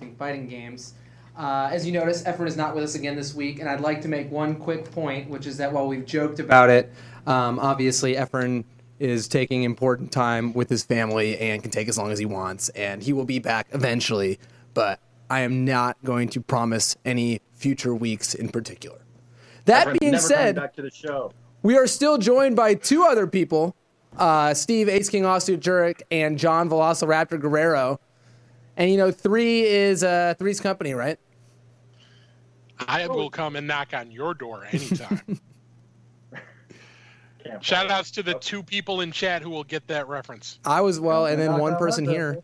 talking fighting games. As you notice, Efren is not with us again this week, and I'd like to make one quick point, which is that while we've joked about it, obviously Efren is taking important time with his family and can take as long as he wants, and he will be back eventually, but I am not going to promise any future weeks in particular. That Efren's being said, back to the show. We are still joined by two other people, Steve Ace King Austin Jurek and John Velociraptor Guerrero. And, you know, three's company, right? I will come and knock on your door anytime. Shout outs to the two people in chat who will get that reference. And then one person here.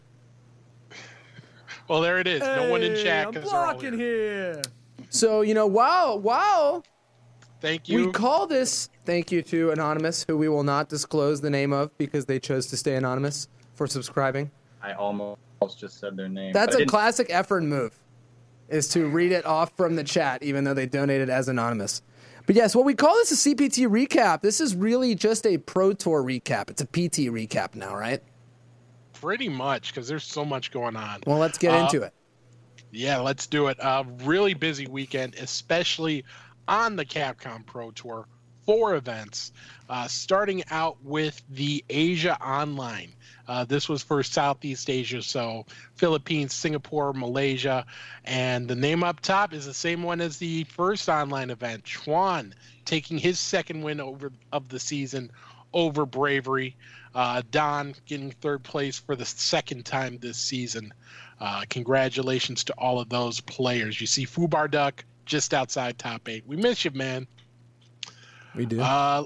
Well, there it is. No one in chat. I'm blocking here. So, you know, wow. Thank you. We call this, thank you to Anonymous, who we will not disclose the name of because they chose to stay anonymous for subscribing. I almost just said their name. That's a classic Efren move, is to read it off from the chat, even though they donated as anonymous. But yes, what we call this a CPT recap. This is really just a Pro Tour recap. It's a PT recap now, right? Pretty much, because there's so much going on. Well, let's get into it. Yeah, let's do it. Really busy weekend, especially on the Capcom Pro Tour. 4 events, starting out with the Asia Online. This was for Southeast Asia, so Philippines, Singapore, Malaysia, and the name up top is the same one as the first online event. Chuan taking his second win of the season over Bravery. Don getting third place for the second time this season. Congratulations to all of those players. You see Fubar Duck just outside top 8. We miss you, man. We do. That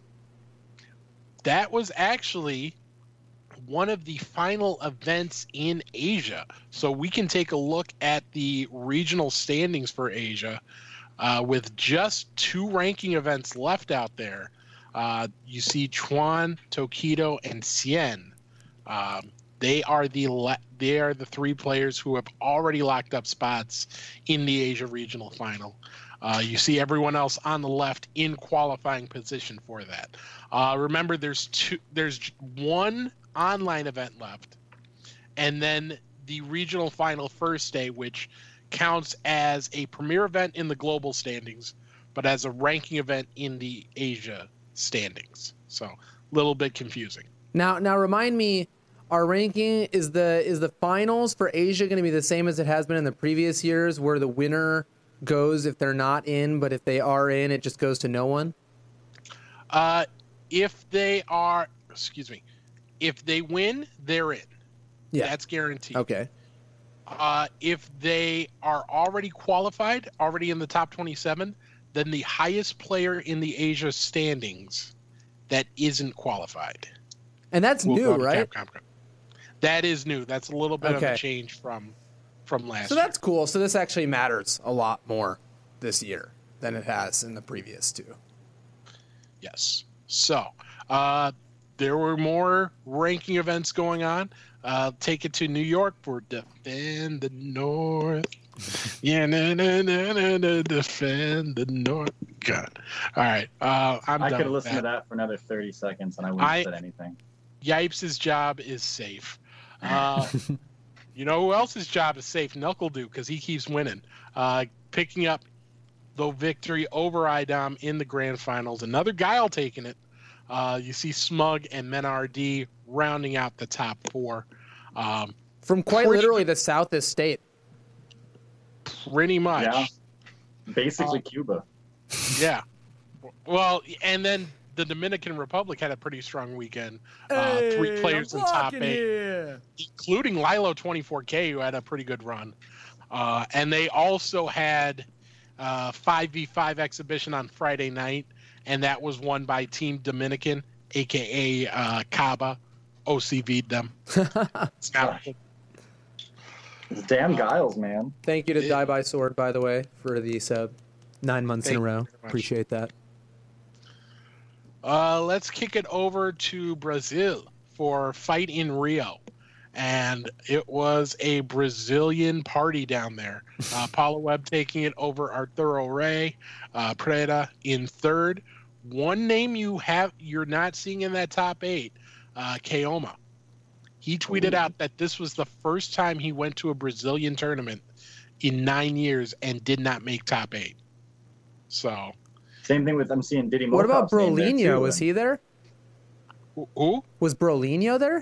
was actually one of the final events in Asia. So we can take a look at the regional standings for Asia with just 2 ranking events left out there. You see Chuan, Tokido, and Cien. They are the 3 players who have already locked up spots in the Asia regional final. You see everyone else on the left in qualifying position for that. Remember, there's 1 online event left, and then the regional final first day, which counts as a premier event in the global standings, but as a ranking event in the Asia standings. So a little bit confusing. Now remind me, our ranking is the finals for Asia going to be the same as it has been in the previous years, where the winner goes if they're not in, but if they are in, it just goes to no one? If they win, they're in. Yeah. That's guaranteed. Okay. If they are already qualified, already in the top 27, then the highest player in the Asia standings that isn't qualified. And that's new, right? That is new. That's a little bit of a change from last year. So that's cool. So this actually matters a lot more this year than it has in the previous 2. Yes. So there were more ranking events going on. Take it to New York for Defend the North. Yeah, defend the North. God. All right. I could have listened to that for another 30 seconds and I wouldn't have said anything. Yipes' job is safe. You know who else's job is safe? Knuckle Duke, because he keeps winning. Picking up the victory over IDOM in the grand finals. Another Guile taking it. You see Smug and Menard rounding out the top 4. From quite literally the Southest state. Pretty much. Yeah. Basically Cuba. Yeah. Well, and then the Dominican Republic had a pretty strong weekend. 3 players in top 8, including Lilo 24K, who had a pretty good run. And they also had 5v5 exhibition on Friday night, and that was won by Team Dominican, a.k.a. Caba. OCV'd them. Damn Giles, man. Thank you to Die by Sword, by the way, for the sub. 9 months in a row. Appreciate that. Let's kick it over to Brazil for Fight in Rio. And it was a Brazilian party down there. Paulo Webb taking it over Arturo Rey, Preda in third. One name you're not seeing in that top 8, Keoma. He tweeted out that this was the first time he went to a Brazilian tournament in 9 years and did not make top 8. So same thing with I'm seeing Diddy. What about Brolinho? Was he there? Who? Was Brolinho there?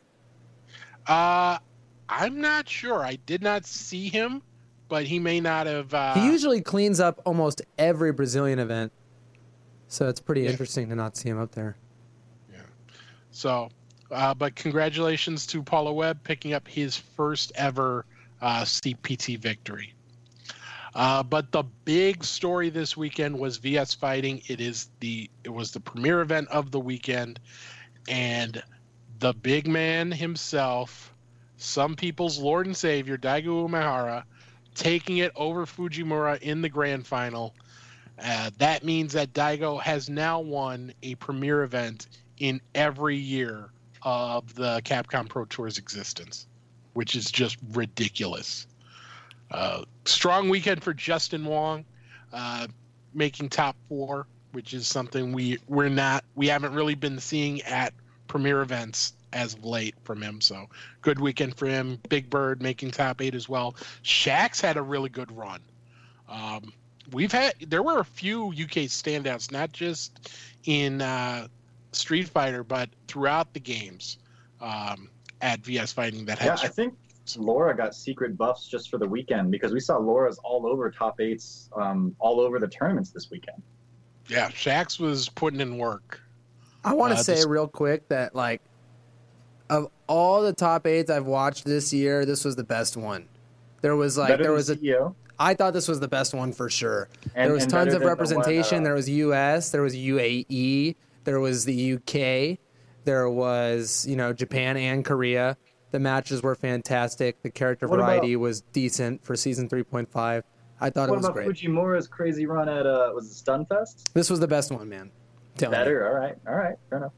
I'm not sure. I did not see him, but he may not have. He usually cleans up almost every Brazilian event, so it's pretty interesting to not see him up there. Yeah. So, but congratulations to Paula Webb picking up his first ever CPT victory. But the big story this weekend was VS Fighting. It was the premier event of the weekend, and the big man himself, some people's Lord and Savior, Daigo Umehara, taking it over Fujimura in the grand final. That means that Daigo has now won a premier event in every year of the Capcom Pro Tour's existence, which is just ridiculous. Strong weekend for Justin Wong, making top 4, which is something we haven't really been seeing at premier events as of late from him. So good weekend for him. Big Bird making top 8 as well. Shax had a really good run. There were a few UK standouts, not just in Street Fighter, but throughout the games at VS Fighting that had. Yeah, I think Laura got secret buffs just for the weekend because we saw Laura's all over top 8s, all over the tournaments this weekend. Yeah, Shax was putting in work. I want to say real quick that, like, of all the top 8s I've watched this year, this was the best one. I thought this was the best one for sure. There was tons of representation. There was US, there was UAE, there was the UK, there was, Japan and Korea. The matches were fantastic. The character variety was decent for season 3.5. I thought it was great. What about Fujimura's crazy run at was it Stunfest? This was the best one, man. Better. All right, fair enough.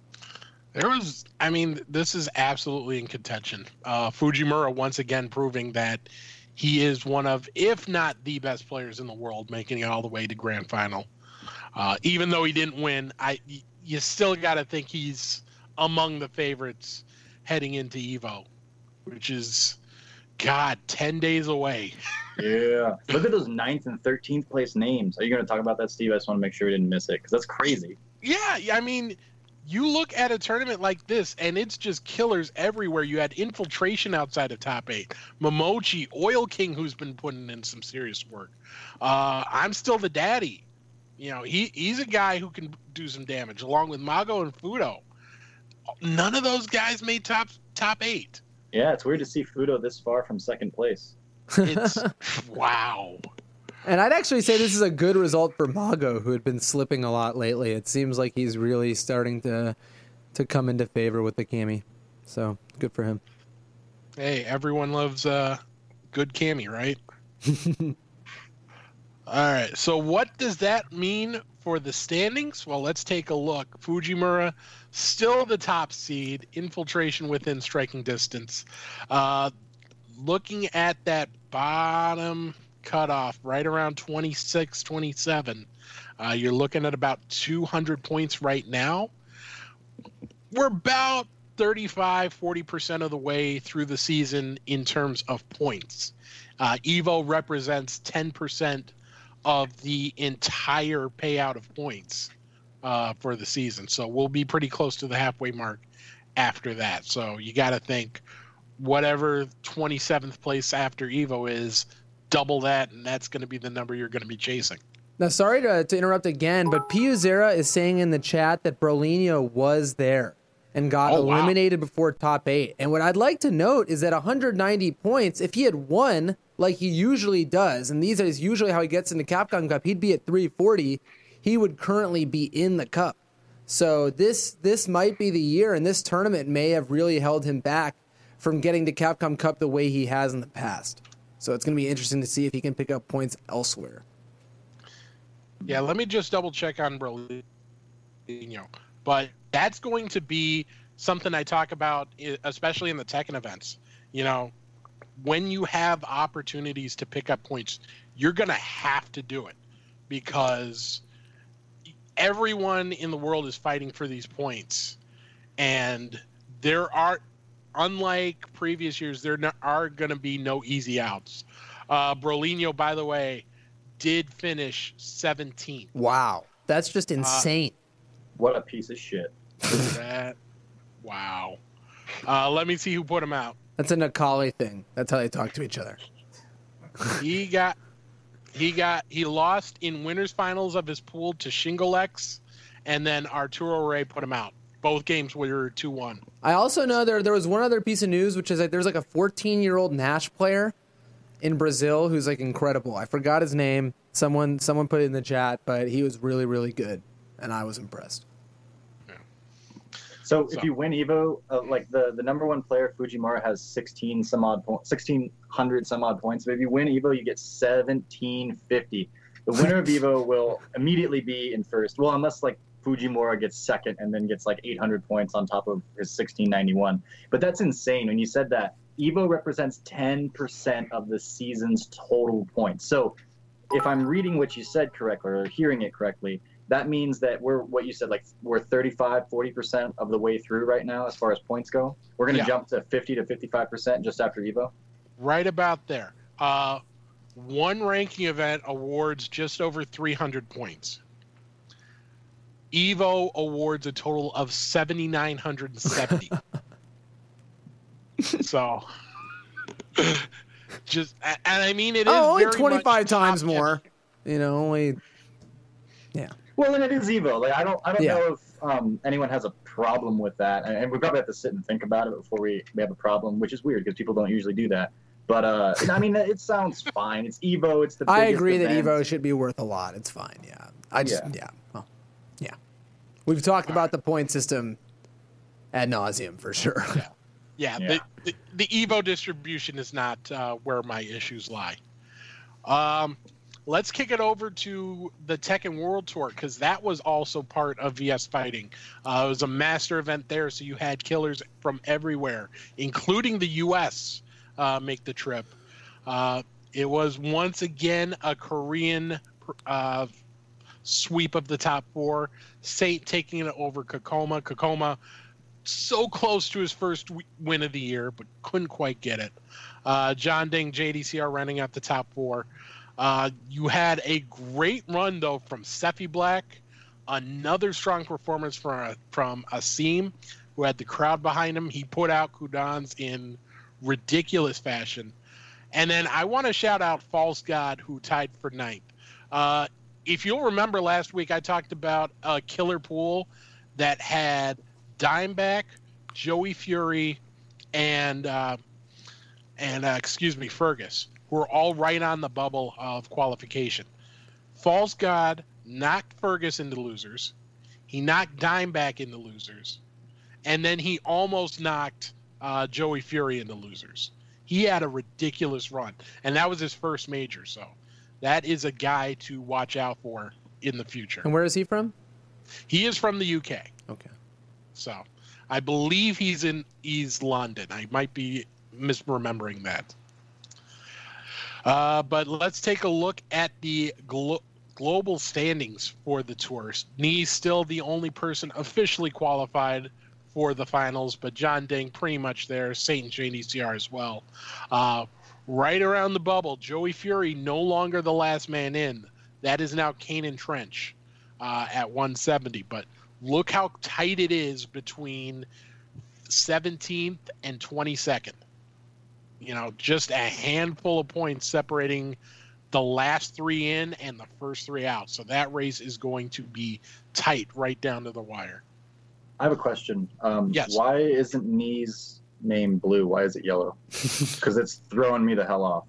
This is absolutely in contention. Fujimura once again proving that he is one of, if not the best players in the world, making it all the way to grand final. Even though he didn't win, you still got to think he's among the favorites heading into EVO, which is, 10 days away. Yeah. Look at those 9th and 13th place names. Are you going to talk about that, Steve? I just want to make sure we didn't miss it, because that's crazy. Yeah, you look at a tournament like this, and it's just killers everywhere. You had Infiltration outside of top 8. Momochi, Oil King, who's been putting in some serious work. I'm Still the Daddy. He's a guy who can do some damage, along with Mago and Fudo. None of those guys made top 8. Yeah, it's weird to see Fudo this far from second place. It's wow. And I'd actually say this is a good result for Mago, who had been slipping a lot lately. It seems like he's really starting to come into favor with the Cammy. So, good for him. Hey, everyone loves good Cammy, right? All right, so what does that mean for the standings? Well, let's take a look. Fujimura, still the top seed, Infiltration within striking distance. Looking at that bottom cutoff, right around 26, 27, you're looking at about 200 points right now. We're about 35-40% of the way through the season in terms of points. Evo represents 10% of the entire payout of points for the season, so we'll be pretty close to the halfway mark after that. So you got to think whatever 27th place after Evo is, double that, and that's going to be the number you're going to be chasing. Now, sorry to interrupt again, but Piyu Zera is saying in the chat that Brolinho was there and got eliminated before top 8. And what I'd like to note is that 190 points, if he had won like he usually does, and these is usually how he gets into Capcom Cup, he'd be at 340. He would currently be in the Cup. So this might be the year, and this tournament may have really held him back from getting to Capcom Cup the way he has in the past. So it's going to be interesting to see if he can pick up points elsewhere. Yeah, let me just double check on Brolinho. But that's going to be something I talk about, especially in the Tekken events. When you have opportunities to pick up points, you're going to have to do it because everyone in the world is fighting for these points. And there are unlike previous years, there are going to be no easy outs. Brolino, by the way, did finish 17th. Wow. That's just insane. What a piece of shit. Wow. Let me see who put him out. That's a Nakali thing. That's how they talk to each other. He lost in winners finals of his pool to Shingolex, and then Arturo Rey put him out. Both games were 2-1. I also know there was one other piece of news, which is like there's like a 14-year-old Nash player in Brazil who's like incredible. I forgot his name. Someone put it in the chat, but he was really, really good, and I was impressed. So if you win Evo, like the number one player, Fujimura, has 1,600 some odd points. But if you win Evo, you get 1,750. The winner of Evo will immediately be in first. Well, unless like Fujimura gets second and then gets like 800 points on top of his 1,691. But that's insane. When you said that, Evo represents 10% of the season's total points. So if I'm reading what you said correctly or hearing it correctly, that means that we're 35, 40% of the way through right now as far as points go. We're going to jump to 50 to 55% just after Evo. Right about there. One ranking event awards just over 300 points. Evo awards a total of 7,970. So, just, and I mean, it is only very 25 times top-heavy. more. Only, yeah. Well, and it is Evo. Like I don't Yeah. know if anyone has a problem with that, and we probably have to sit and think about it before we have a problem, which is weird because people don't usually do that. But I mean, it sounds fine. It's Evo. It's the. I biggest agree that event. Evo should be worth a lot. It's fine. Yeah. Well, yeah. We've talked about the point system ad nauseum for sure. Yeah. The Evo distribution is not where my issues lie. Let's kick it over to the Tekken World Tour because that was also part of VS Fighting. It was a master event there, so you had killers from everywhere, including the U.S., make the trip. It was once again a Korean sweep of the top four. Saint taking it over Kokoma. Kokoma so close to his first win of the year, but couldn't quite get it. John Ding, JDCR running out the top four. You had a great run, though, from Sephi Black. Another strong performance from Asim, who had the crowd behind him. He put out Kudans in ridiculous fashion. And then I want to shout out False God, who tied for ninth. If you'll remember last week, I talked about a killer pool that had Dimeback, Joey Fury, and Fergus, who are all right on the bubble of qualification. False God knocked Fergus into losers. He knocked Dimeback into losers. And then he almost knocked Joey Fury into losers. He had a ridiculous run. And that was his first major. So that is a guy to watch out for in the future. And where is he from? He is from the UK. Okay. So I believe he's in East London. I might be misremembering that. But let's take a look at the global standings for the tours. Nee's still the only person officially qualified for the finals, but John Ding pretty much there. Saint and JDCR as well. Right around the bubble, Joey Fury no longer the last man in. That is now Kanan Trench at 170. But look how tight it is between 17th and 22nd. Just a handful of points separating the last three in and the first three out. So that race is going to be tight right down to the wire. I have a question. Yes. Why isn't Nee's name blue? Why is it yellow? Because it's throwing me the hell off.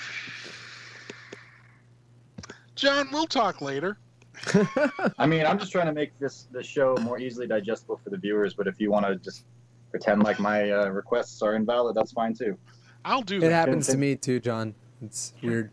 John, we'll talk later. I mean, I'm just trying to make this show more easily digestible for the viewers, but if you want to just pretend like my requests are invalid, that's fine too. I'll do It that. happens to me too, John. It's weird.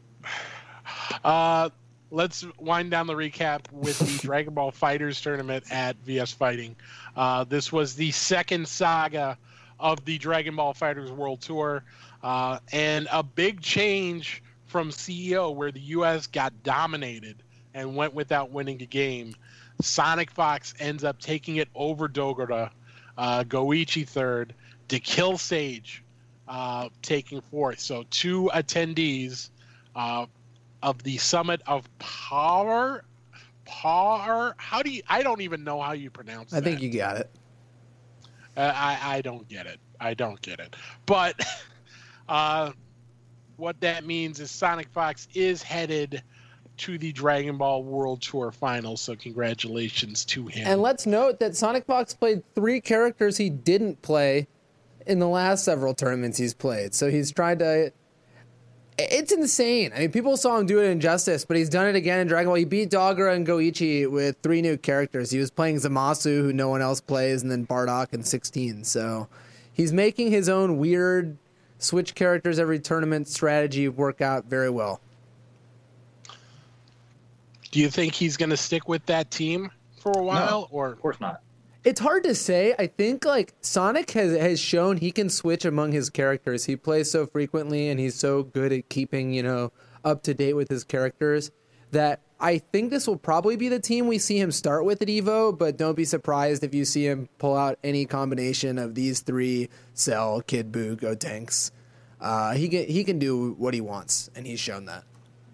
Let's wind down the recap with the Dragon Ball Fighters tournament at VS Fighting. This was the second saga of the Dragon Ball Fighters World Tour, and a big change from CEO where the U.S. got dominated and went without winning a game. Sonic Fox ends up taking it over Dogora, Goichi third, to Kill Sage taking fourth. So 2 attendees of the Summit of Power. I don't even know how you pronounce that. I think you got it. I don't get it. But what that means is Sonic Fox is headed to the Dragon Ball World Tour Finals, so congratulations to him. And let's note that Sonic Fox played 3 characters he didn't play in the last several tournaments he's played. So he's tried to... It's insane. I mean, people saw him do it in Justice, but he's done it again in Dragon Ball. He beat Dogura and Goichi with 3 new characters. He was playing Zamasu, who no one else plays, and then Bardock in 16. So he's making his own weird switch characters every tournament strategy work out very well. Do you think he's going to stick with that team for a while? No, or of course not. It's hard to say. I think like Sonic has shown he can switch among his characters. He plays so frequently and he's so good at keeping, up to date with his characters that I think this will probably be the team we see him start with at EVO, but don't be surprised if you see him pull out any combination of these 3, Cell, Kid Buu, Gotenks. He can do what he wants, and he's shown that.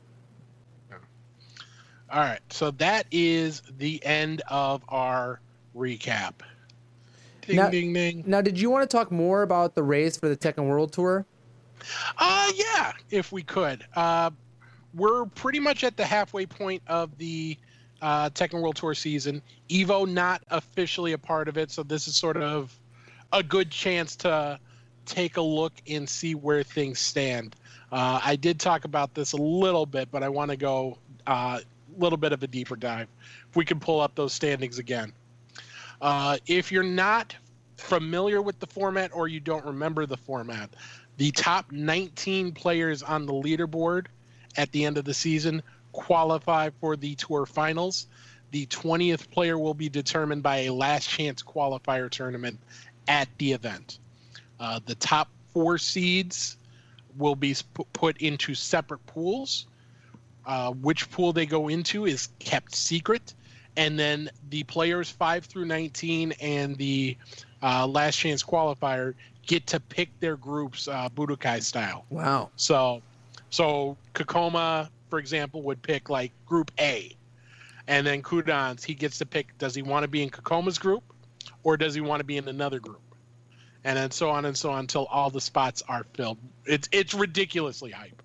All right, so that is the end of our recap. Ding, ding. Now, did you want to talk more about the race for the Tekken World Tour? Yeah, if we could. We're pretty much at the halfway point of the Tekken World Tour season. EVO not officially a part of it, so this is sort of a good chance to take a look and see where things stand. I did talk about this a little bit, but I want to go little bit of a deeper dive if we can pull up those standings again. If you're not familiar with the format or you don't remember the format, the top 19 players on the leaderboard at the end of the season qualify for the tour finals. The 20th player will be determined by a last chance qualifier tournament at the event. The top 4 seeds will be put into separate pools. Which pool they go into is kept secret. And then the players 5 through 19 and the last chance qualifier get to pick their groups Budokai style. Wow. So Kokoma, for example, would pick like group A. And then Kudans, he gets to pick, does he want to be in Kokoma's group or does he want to be in another group? And then so on until all the spots are filled. It's ridiculously hype.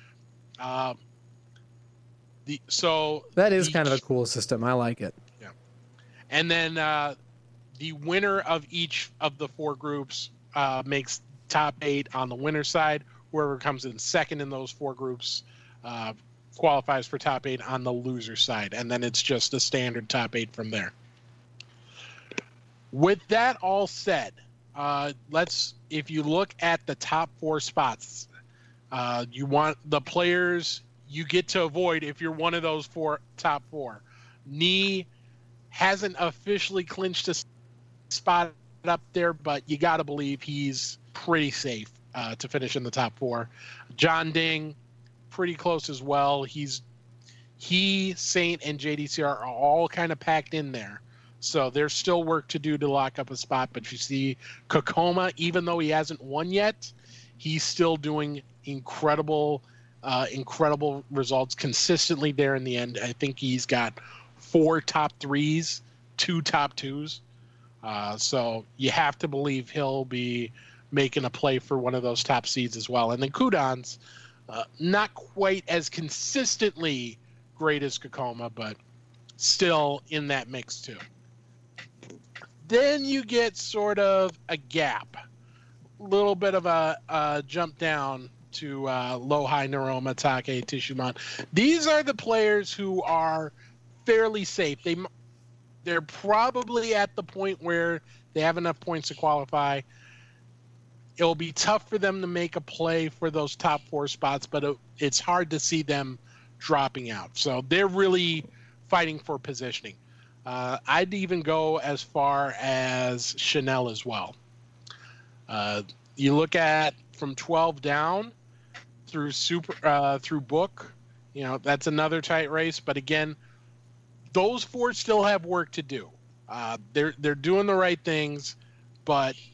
That is kind of a cool system. I like it. Yeah. And then the winner of each of the 4 groups makes top 8 on the winner's side. Whoever comes in second in those 4 groups qualifies for top 8 on the loser side. And then it's just a standard top 8 from there. With that all said, if you look at the top 4 spots, you want the players you get to avoid if you're one of those top 4. Nii hasn't officially clinched a spot up there, but you got to believe he's pretty safe to finish in the top 4. John Ding, pretty close as well. He, Saint, and JDCR are all kind of packed in there. So there's still work to do to lock up a spot. But you see Kokoma, even though he hasn't won yet, he's still doing incredible results consistently there in the end. I think he's got 4 top 3s, 2 top 2s. So you have to believe he'll be making a play for one of those top seeds as well. And then Kudans, not quite as consistently great as Kokoma, but still in that mix too. Then you get sort of a gap, a little bit of a jump down to Lohai, Naroma, Take, Tishumon. These are the players who are fairly safe. They're probably at the point where they have enough points to qualify. It'll be tough for them to make a play for those top 4 spots, but it's hard to see them dropping out. So they're really fighting for positioning. I'd even go as far as Chanel as well. You look at from 12 down through through book, that's another tight race. But again, those 4 still have work to do. They're doing the right things, but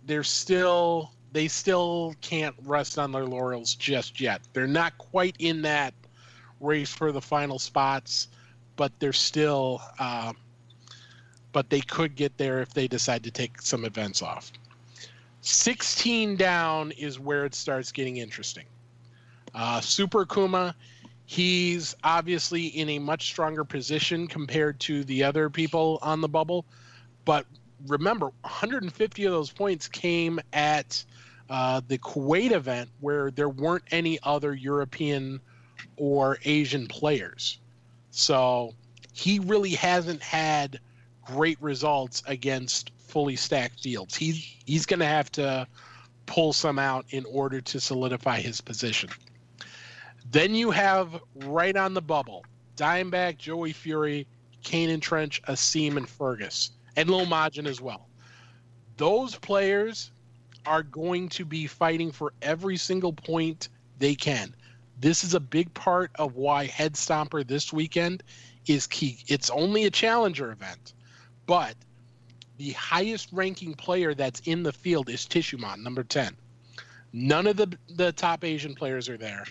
they still can't rest on their laurels just yet. They're not quite in that race for the final spots, but they're still but they could get there if they decide to take some events off. 16 down is where it starts getting interesting. Super Kuma, he's obviously in a much stronger position compared to the other people on the bubble, but remember, 150 of those points came at the Kuwait event where there weren't any other European or Asian players. So he really hasn't had great results against fully stacked fields. He's going to have to pull some out in order to solidify his position. Then you have right on the bubble, Dimebag, Joey Fury, Kanan Trench, Asim, and Fergus, and Lil Majin as well. Those players are going to be fighting for every single point they can. This is a big part of why Head Stomper this weekend is key. It's only a challenger event, but the highest ranking player that's in the field is Tishumon, number 10. None of the top Asian players are there.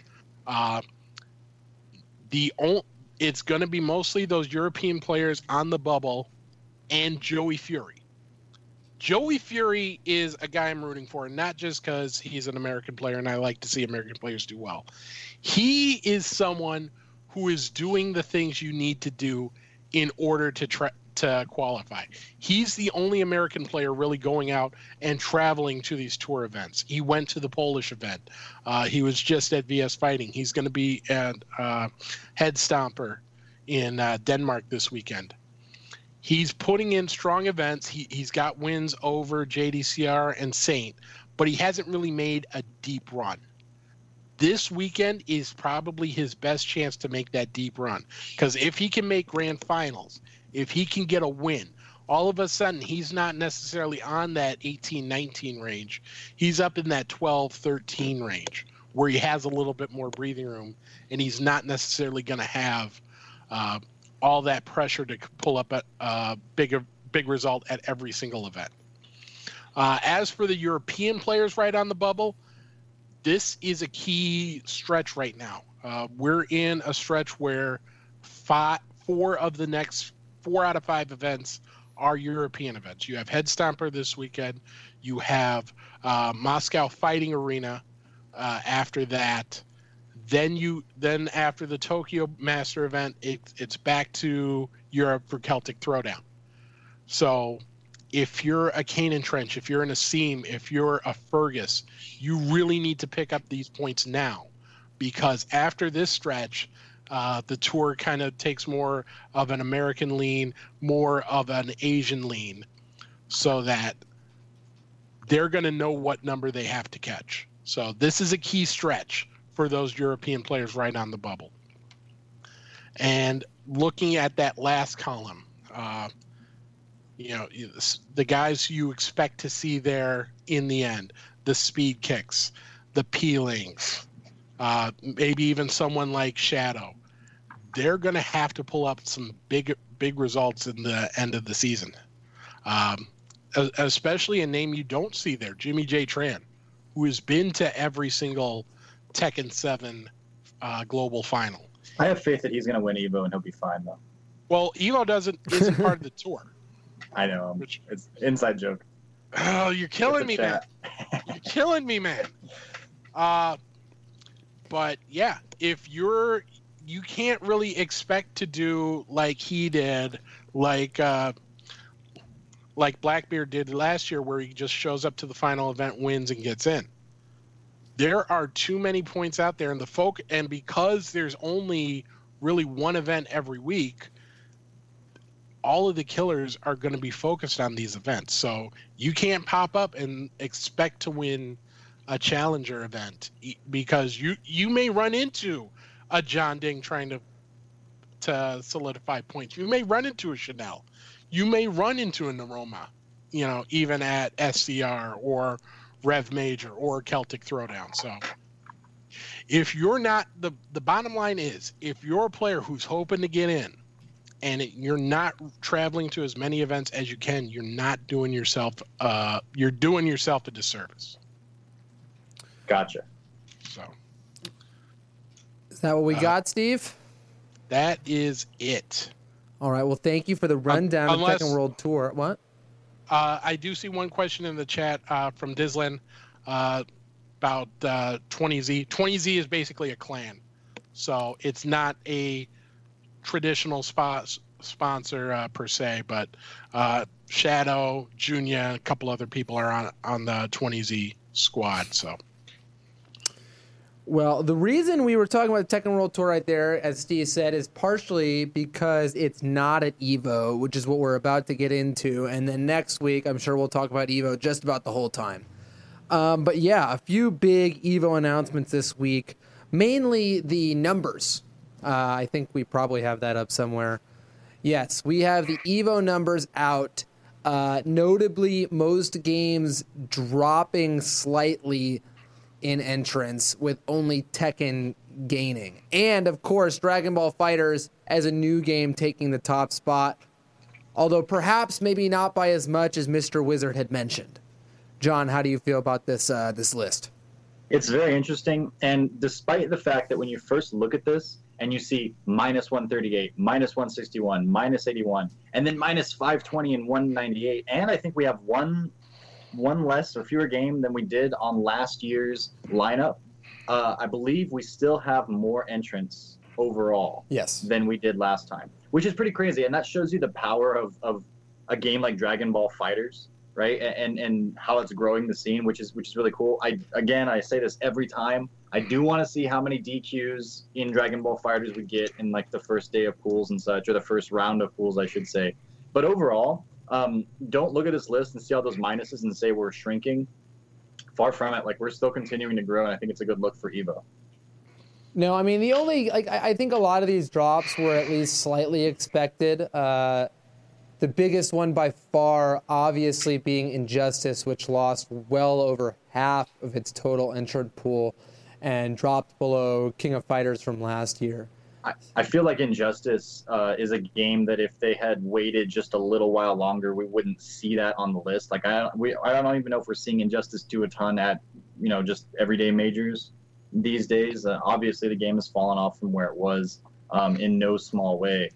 It's going to be mostly those European players on the bubble and Joey Fury. Joey Fury is a guy I'm rooting for, not just because he's an American player and I like to see American players do well. He is someone who is doing the things you need to do in order to qualify. He's the only American player really going out and traveling to these tour events. He went to the Polish event. He was just at VS Fighting. He's going to be at Head Stomper in Denmark this weekend. He's putting in strong events. He's got wins over JDCR and Saint, but he hasn't really made a deep run. This weekend is probably his best chance to make that deep run, because if he can make grand finals, if he can get a win, all of a sudden he's not necessarily on that 18-19 range. He's up in that 12-13 range where he has a little bit more breathing room, and he's not necessarily going to have all that pressure to pull up a big result at every single event. As for the European players right on the bubble, this is a key stretch right now. We're in a stretch where 4 of the next 4 out of 5 events are European events. You have Head Stomper this weekend. You have Moscow Fighting Arena after that. Then after the Tokyo Master event, it's back to Europe for Celtic Throwdown. So if you're a Kanan Trench, if you're an Asim, if you're a Fergus, you really need to pick up these points now, because after this stretch, the tour kind of takes more of an American lean, more of an Asian lean, so that they're going to know what number they have to catch. So this is a key stretch for those European players right on the bubble. And looking at that last column, the guys you expect to see there in the end, the speed kicks, the peelings, maybe even someone like Shadow, they're going to have to pull up some big results in the end of the season. Especially a name you don't see there, Jimmy J. Tran, who has been to every single Tekken 7 global final. I have faith that he's going to win Evo and he'll be fine, though. Well, Evo isn't part of the tour. I know. It's an inside joke. Oh, you're killing me, man. You're killing me, man. But yeah, if you can't really expect to do like he did, like Blackbeard did last year, where he just shows up to the final event, wins, and gets in. There are too many points out there, and because there's only really one event every week, all of the killers are going to be focused on these events. So you can't pop up and expect to win a challenger event, because you may run into a John Ding trying to solidify points. You may run into a Chanel. You may run into an Aroma, even at SCR or Rev Major or Celtic Throwdown. So if you're not, the bottom line is, if you're a player who's hoping to get in, and you're not traveling to as many events as you can, you're not doing yourself you're doing yourself a disservice. Gotcha. So is that what we got, Steve? That is it. All right. Well, thank you for the rundown of Tekken World Tour. What? I do see one question in the chat from Dislin about 20Z. 20Z is basically a clan, so it's not a traditional sponsor per se, but Shadow, Junya, a couple other people are on the 20Z squad. So, well, the reason we were talking about the Tekken World Tour right there, as Steve said, is partially because it's not at EVO, which is what we're about to get into, and then next week I'm sure we'll talk about EVO just about the whole time. But yeah, a few big EVO announcements this week, mainly the numbers. I think we probably have that up somewhere. Yes, we have the EVO numbers out. Notably, most games dropping slightly in entrance, with only Tekken gaining. And, of course, Dragon Ball FighterZ as a new game taking the top spot, although perhaps maybe not by as much as Mr. Wizard had mentioned. John, how do you feel about this list? It's very interesting, and despite the fact that when you first look at this and you see minus 138, minus 161, minus 81, and then minus 520 and 198, and I think we have one less or fewer game than we did on last year's lineup. I believe we still have more entrants overall than we did last time, which is pretty crazy, and that shows you the power of a game like Dragon Ball FighterZ, right? And how it's growing the scene, which is really cool. I say this every time. I do want to see how many DQs in Dragon Ball FighterZ we get in like the first day of pools and such, or the first round of pools, I should say. But overall, don't look at this list and see all those minuses and say we're shrinking. Far from it. Like, we're still continuing to grow, and I think it's a good look for EVO. No, I mean, the only, like, I think a lot of these drops were at least slightly expected. The biggest one by far, obviously, being Injustice, which lost well over half of its total entered pool and dropped below King of Fighters from last year. I feel like Injustice is a game that if they had waited just a little while longer, we wouldn't see that on the list. Like, I don't even know if we're seeing Injustice do a ton at, just everyday majors these days. Obviously, the game has fallen off from where it was in no small way.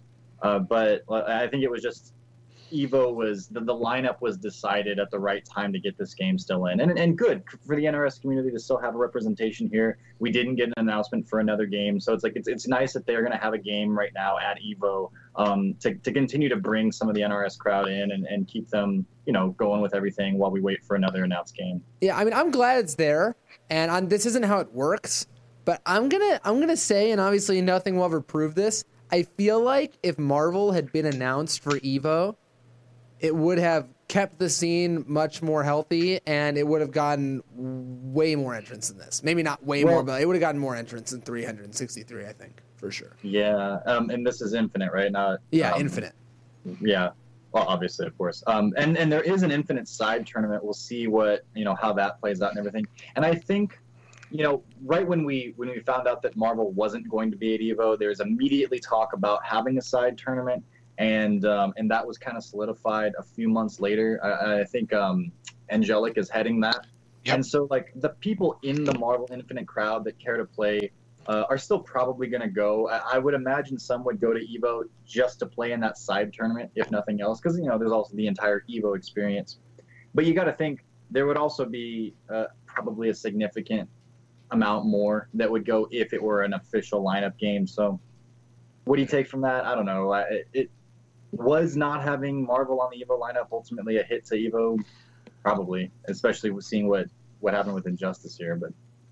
But I think it was just EVO was the lineup was decided at the right time to get this game still in, and good for the NRS community to still have a representation here. We didn't get an announcement for another game, so it's nice that they're going to have a game right now at EVO to continue to bring some of the NRS crowd in and keep them going with everything while we wait for another announced game. Yeah, I mean, I'm glad it's there, and this isn't how it works, but I'm gonna say, and obviously nothing will ever prove this, I feel like if Marvel had been announced for EVO, it would have kept the scene much more healthy, and it would have gotten way more entrants than this. Maybe not way more, but it would have gotten more entrants than 363, I think, for sure. Yeah, and this is Infinite, right? Not Infinite. Yeah, well, obviously, of course. And there is an Infinite side tournament. We'll see what how that plays out and everything. And I think, right when we found out that Marvel wasn't going to be at EVO, there's immediately talk about having a side tournament. And that was kind of solidified a few months later. I think Angelic is heading that. Yep. And so, like, the people in the Marvel Infinite crowd that care to play are still probably going to go. I would imagine some would go to EVO just to play in that side tournament, if nothing else, because, there's also the entire EVO experience. But you got to think there would also be probably a significant amount more that would go if it were an official lineup game. So what do you take from that? I don't know. Was not having Marvel on the EVO lineup ultimately a hit to EVO? Probably, especially with seeing what happened with Injustice here. But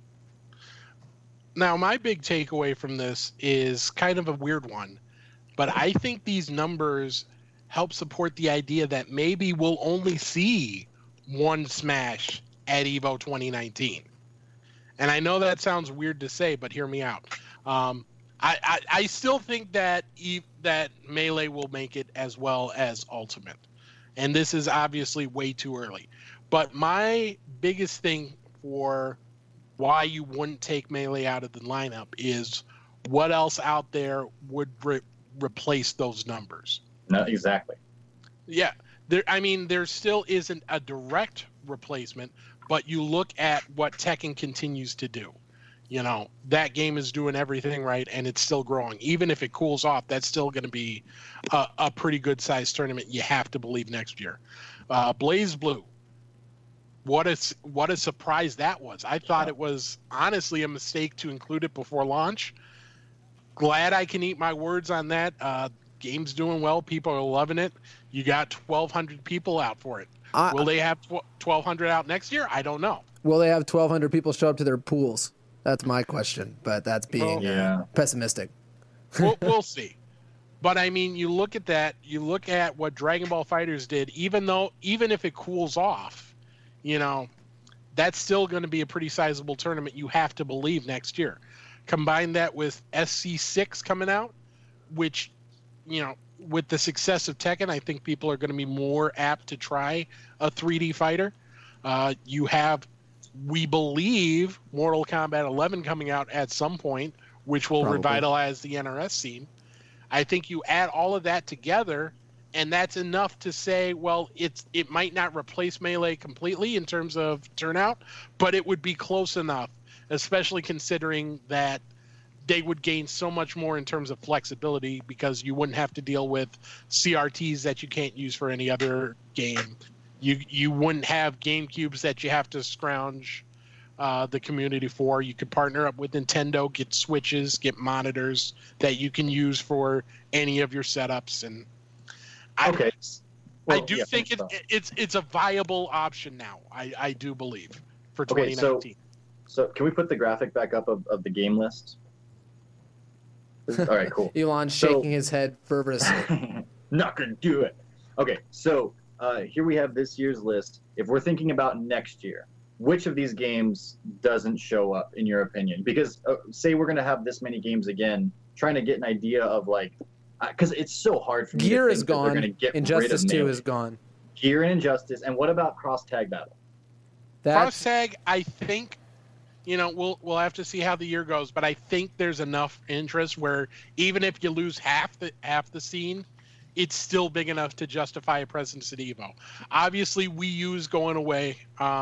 now my big takeaway from this is kind of a weird one, but I think these numbers help support the idea that maybe we'll only see one Smash at EVO 2019. And I know that sounds weird to say, but hear me out. I still think that that Melee will make it as well as Ultimate. And this is obviously way too early. But my biggest thing for why you wouldn't take Melee out of the lineup is what else out there would replace those numbers. No, exactly. Yeah, there still isn't a direct replacement, but you look at what Tekken continues to do. That game is doing everything right, and it's still growing. Even if it cools off, that's still going to be a pretty good sized tournament. You have to believe next year. Blaze Blue, what a surprise that was. I thought it was honestly a mistake to include it before launch. Glad I can eat my words on that. Game's doing well. People are loving it. You got 1,200 people out for it. Will they have 1,200 out next year? I don't know. Will they have 1,200 people show up to their pools? That's my question, but that's being pessimistic. We'll see. But I mean, you look at that. You look at what Dragon Ball FighterZ did. Even if it cools off, that's still going to be a pretty sizable tournament. You have to believe next year. Combine that with SC6 coming out, which, with the success of Tekken, I think people are going to be more apt to try a 3D fighter. You have, we believe, Mortal Kombat 11 coming out at some point, which will revitalize the NRS scene. I think you add all of that together, and that's enough to say, well, it might not replace Melee completely in terms of turnout, but it would be close enough, especially considering that they would gain so much more in terms of flexibility because you wouldn't have to deal with CRTs that you can't use for any other game. You wouldn't have GameCubes that you have to scrounge the community for. You could partner up with Nintendo, get Switches, get monitors that you can use for any of your setups. And I do think it's a viable option now. I do believe for 2019. So can we put the graphic back up of the game list? All right, cool. Elon's shaking his head fervorously. Not gonna do it. Okay, so here we have this year's list. If we're thinking about next year, which of these games doesn't show up in your opinion? Because say we're going to have this many games again, trying to get an idea of because it's so hard for me Gear to is think that gone. they're going to get Injustice rid of 2 Melee. is gone. Gear and Injustice. And what about Cross Tag Battle? Cross Tag, I think, we'll have to see how the year goes, but I think there's enough interest where even if you lose half the scene, it's still big enough to justify a presence at EVO. Obviously, Wii U's going away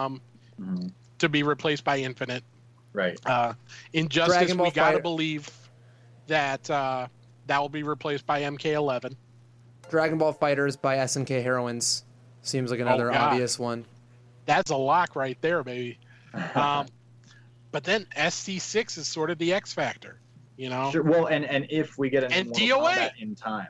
to be replaced by Infinite. Right. Injustice, we got to believe that that will be replaced by MK11. Dragon Ball FighterZ by SNK Heroines seems like another obvious one. That's a lock right there, baby. But then SC6 is sort of the X factor, Sure. Well, and if we get into DOA in time.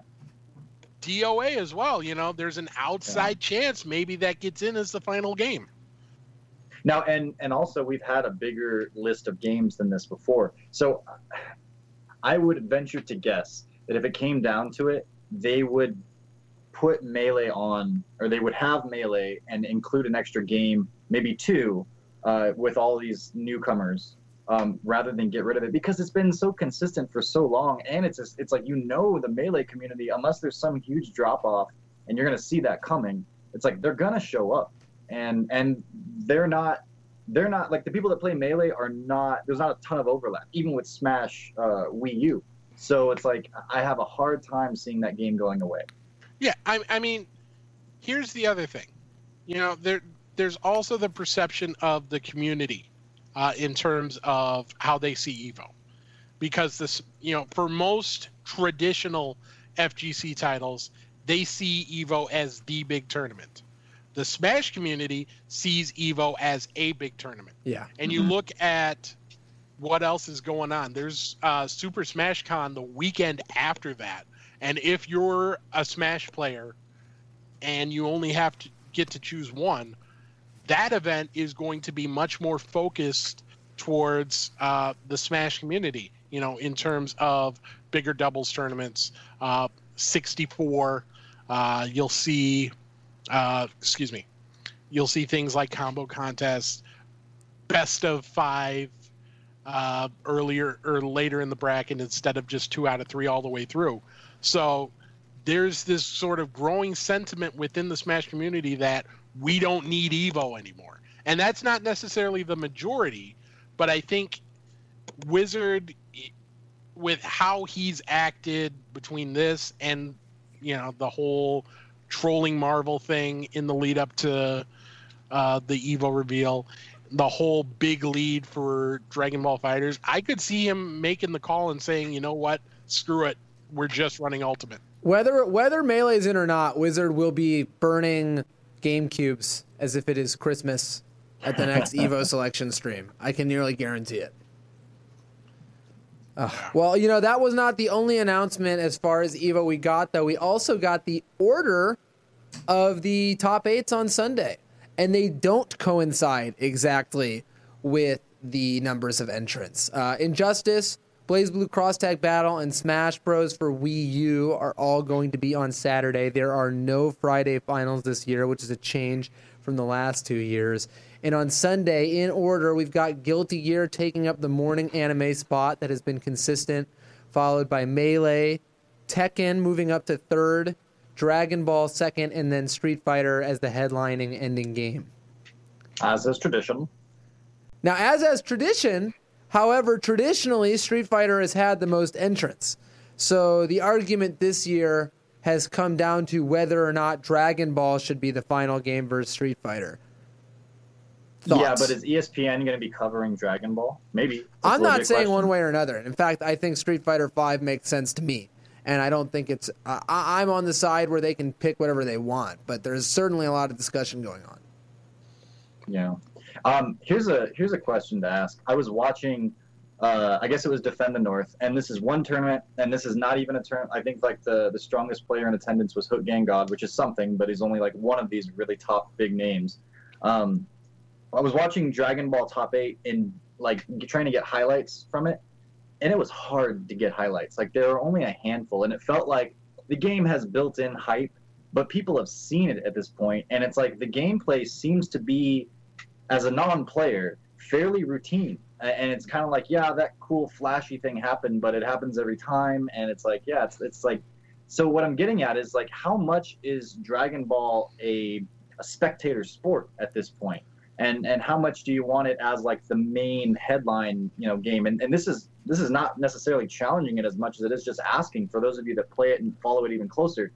DOA as well, there's an outside chance maybe that gets in as the final game. Now, and also we've had a bigger list of games than this before. So I would venture to guess that if it came down to it, they would put Melee on, or they would have Melee and include an extra game, maybe two, with all these newcomers, rather than get rid of it, because it's been so consistent for so long, and it's like the Melee community, unless there's some huge drop off, and you're gonna see that coming, it's like they're gonna show up, and they're not like the people that play Melee are not. There's not a ton of overlap, even with Smash Wii U. So it's like I have a hard time seeing that game going away. Yeah, I mean, here's the other thing, there's also the perception of the community in terms of how they see EVO, because this, for most traditional FGC titles, they see EVO as the big tournament. The Smash community sees EVO as a big tournament. Yeah. And you look at what else is going on. There's Super Smash Con the weekend after that. And if you're a Smash player and you only have to get to choose one, that event is going to be much more focused towards the Smash community, in terms of bigger doubles tournaments, 64. You'll see things like combo contests, best of 5 earlier or later in the bracket instead of just 2 out of 3 all the way through. So there's this sort of growing sentiment within the Smash community that we don't need EVO anymore. And that's not necessarily the majority, but I think Wizard with how he's acted between this and, the whole trolling Marvel thing in the lead up to the Evo reveal, the whole big lead for Dragon Ball FighterZ, I could see him making the call and saying, you know what, screw it, we're just running Ultimate. Whether Melee's in or not, Wizard will be burning GameCubes as if it is Christmas at the next Evo selection stream. I can nearly guarantee it. Well, that was not the only announcement as far as Evo we got, though. We also got the order of the top 8s on Sunday, and they don't coincide exactly with the numbers of entrants. Injustice, BlazBlue Cross Tag Battle, and Smash Bros. For Wii U are all going to be on Saturday. There are no Friday finals this year, which is a change from the last 2 years. And on Sunday, in order, we've got Guilty Gear taking up the morning anime spot that has been consistent, followed by Melee, Tekken moving up to third, Dragon Ball second, and then Street Fighter as the headlining ending game. As is tradition. Now, as tradition, however, traditionally, Street Fighter has had the most entrants. So the argument this year has come down to whether or not Dragon Ball should be the final game versus Street Fighter. Thoughts? Yeah, but is ESPN going to be covering Dragon Ball? Maybe. I'm not saying one way or another. In fact, I think Street Fighter V makes sense to me. And I don't think it's... I'm on the side where they can pick whatever they want. But there's certainly a lot of discussion going on. Yeah. Here's a question to ask. I was watching... I guess it was Defend the North, and this is one tournament, and this is not even a tournament. I think like the strongest player in attendance was Hook Gang God, which is something, but he's only like one of these really top big names. I was watching Dragon Ball Top 8 and like trying to get highlights from it, and it was hard to get highlights. Like there were only a handful, and it felt like the game has built-in hype, but people have seen it at this point, and it's like the gameplay seems to be, as a non-player, fairly routine. And it's kind of like, yeah, that cool flashy thing happened, but it happens every time, and it's like, yeah, it's like, so what I'm getting at is like, how much is Dragon Ball a spectator sport at this point? And how much do you want it as like the main headline, game? And this is not necessarily challenging it as much as it is just asking for those of you that play it and follow it even closer.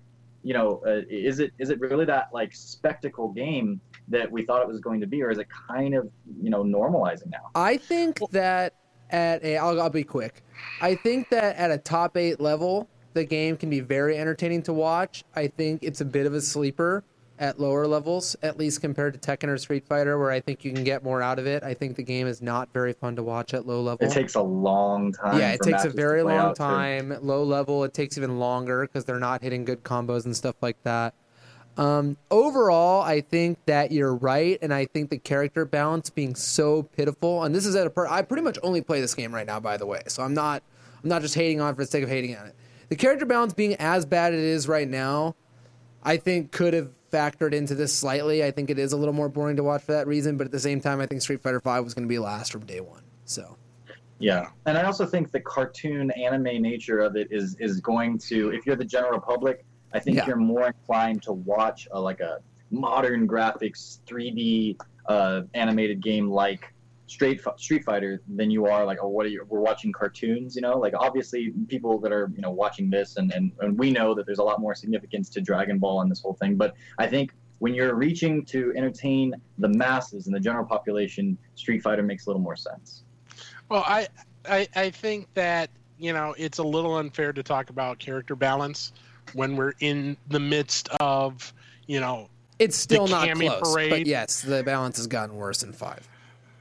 Is it really that like spectacle game that we thought it was going to be, or is it kind of normalizing now? I think that I'll be quick. I think that at a top 8 level, the game can be very entertaining to watch. I think it's a bit of a sleeper at lower levels, at least compared to Tekken or Street Fighter, where I think you can get more out of it. I think the game is not very fun to watch at low level. It takes a long time. Yeah, it takes a very long time. Low level, it takes even longer because they're not hitting good combos and stuff like that. Overall, I think that you're right, and I think the character balance being so pitiful, and this is I pretty much only play this game right now, by the way, so I'm not just hating on it for the sake of hating on it. The character balance being as bad as it is right now, I think could have factored into this slightly. I think it is a little more boring to watch for that reason, but at the same time, I think Street Fighter V was going to be last from day one. So, yeah, and I also think the cartoon anime nature of it is going to, if you're the general public, I think you're more inclined to watch a modern graphics 3D animated game like Street Fighter than you are like, we're watching cartoons, like obviously people that are watching this and we know that there's a lot more significance to Dragon Ball and this whole thing, but I think when you're reaching to entertain the masses and the general population, Street Fighter makes a little more sense. Well, I think that it's a little unfair to talk about character balance when we're in the midst of it's still not close, parade. But yes, the balance has gotten worse in 5.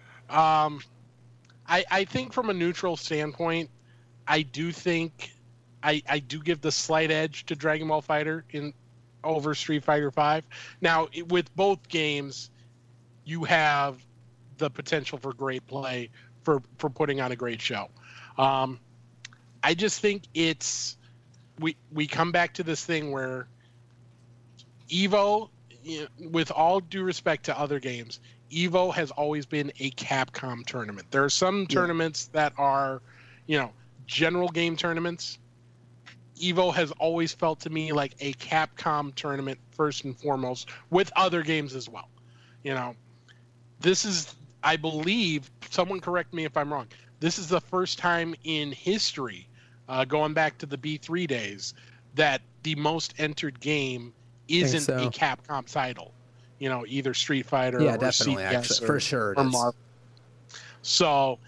I think from a neutral standpoint, I do think I do give the slight edge to Dragon Ball Fighter over Street Fighter V. Now, with both games, you have the potential for great play for putting on a great show. I just think we come back to this thing where Evo, with all due respect to other games, Evo has always been a Capcom tournament. There are some tournaments that are, general game tournaments. Evo has always felt to me like a Capcom tournament first and foremost, with other games as well. This is, I believe, someone correct me if I'm wrong, this is the first time in history going back to the B3 days, that the most entered game isn't so. a Capcom title. Either Street Fighter Yeah, or definitely, CPS actually. For sure it or is. Marvel. So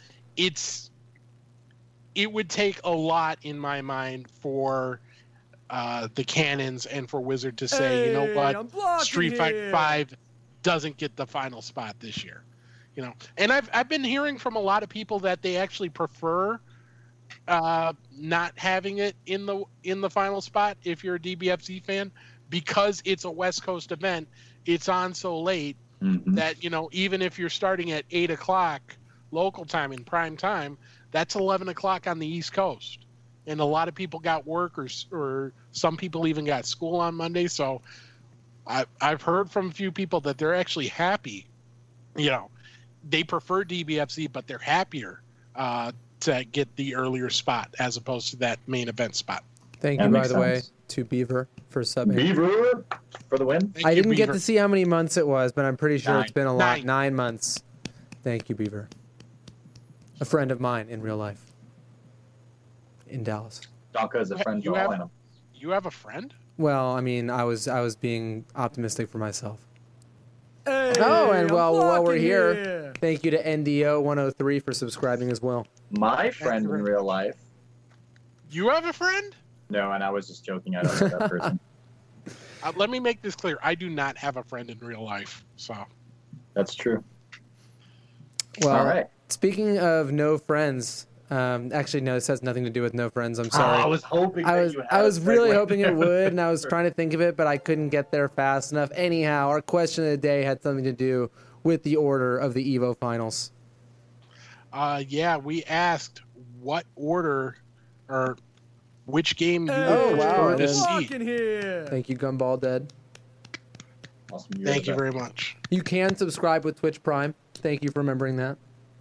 it would take a lot in my mind for the Cannons and for Wizard to say, you know what, Street Fighter 5 doesn't get the final spot this year. And I've been hearing from a lot of people that they actually prefer not having it in the final spot if you're a DBFZ fan, because it's a West Coast event. It's on so late that even if you're starting at 8:00 local time in prime time, that's 11 o'clock on the East Coast, and a lot of people got work or some people even got school on Monday. So I've heard from a few people that they're actually happy. They prefer DBFZ, but they're happier to get the earlier spot as opposed to that main event spot. Thank you, by the way, to Beaver for subbing. Beaver for the win. Thank I you, didn't get Beaver. to see how many months it was, but I'm pretty sure it's been a lot. 9. 9 months. Thank you, Beaver. A friend of mine in real life. In Dallas. Donka is a friend You to all have- I know. You have a friend? Well, I mean, I was being optimistic for myself. Hey, And I'm while we're walking here, thank you to NDO103 for subscribing as well. My friend in real life. You have a friend? No, and I was just joking. I don't know that person. Let me make this clear. I do not have a friend in real life. So That's true. Well, All right. speaking of no friends, actually, no, this has nothing to do with no friends. I'm sorry. I was hoping. I that was you had I a was really segue. hoping it would, and I was trying to think of it, but I couldn't get there fast enough. Anyhow, our question of the day had something to do with the order of the EVO finals. yeah, we asked what order or which game you Oh, would wow, prefer to and- see. Walking here. Thank you, Gumball Dead. Awesome. Thank you very much. You can subscribe with Twitch Prime. Thank you for remembering that.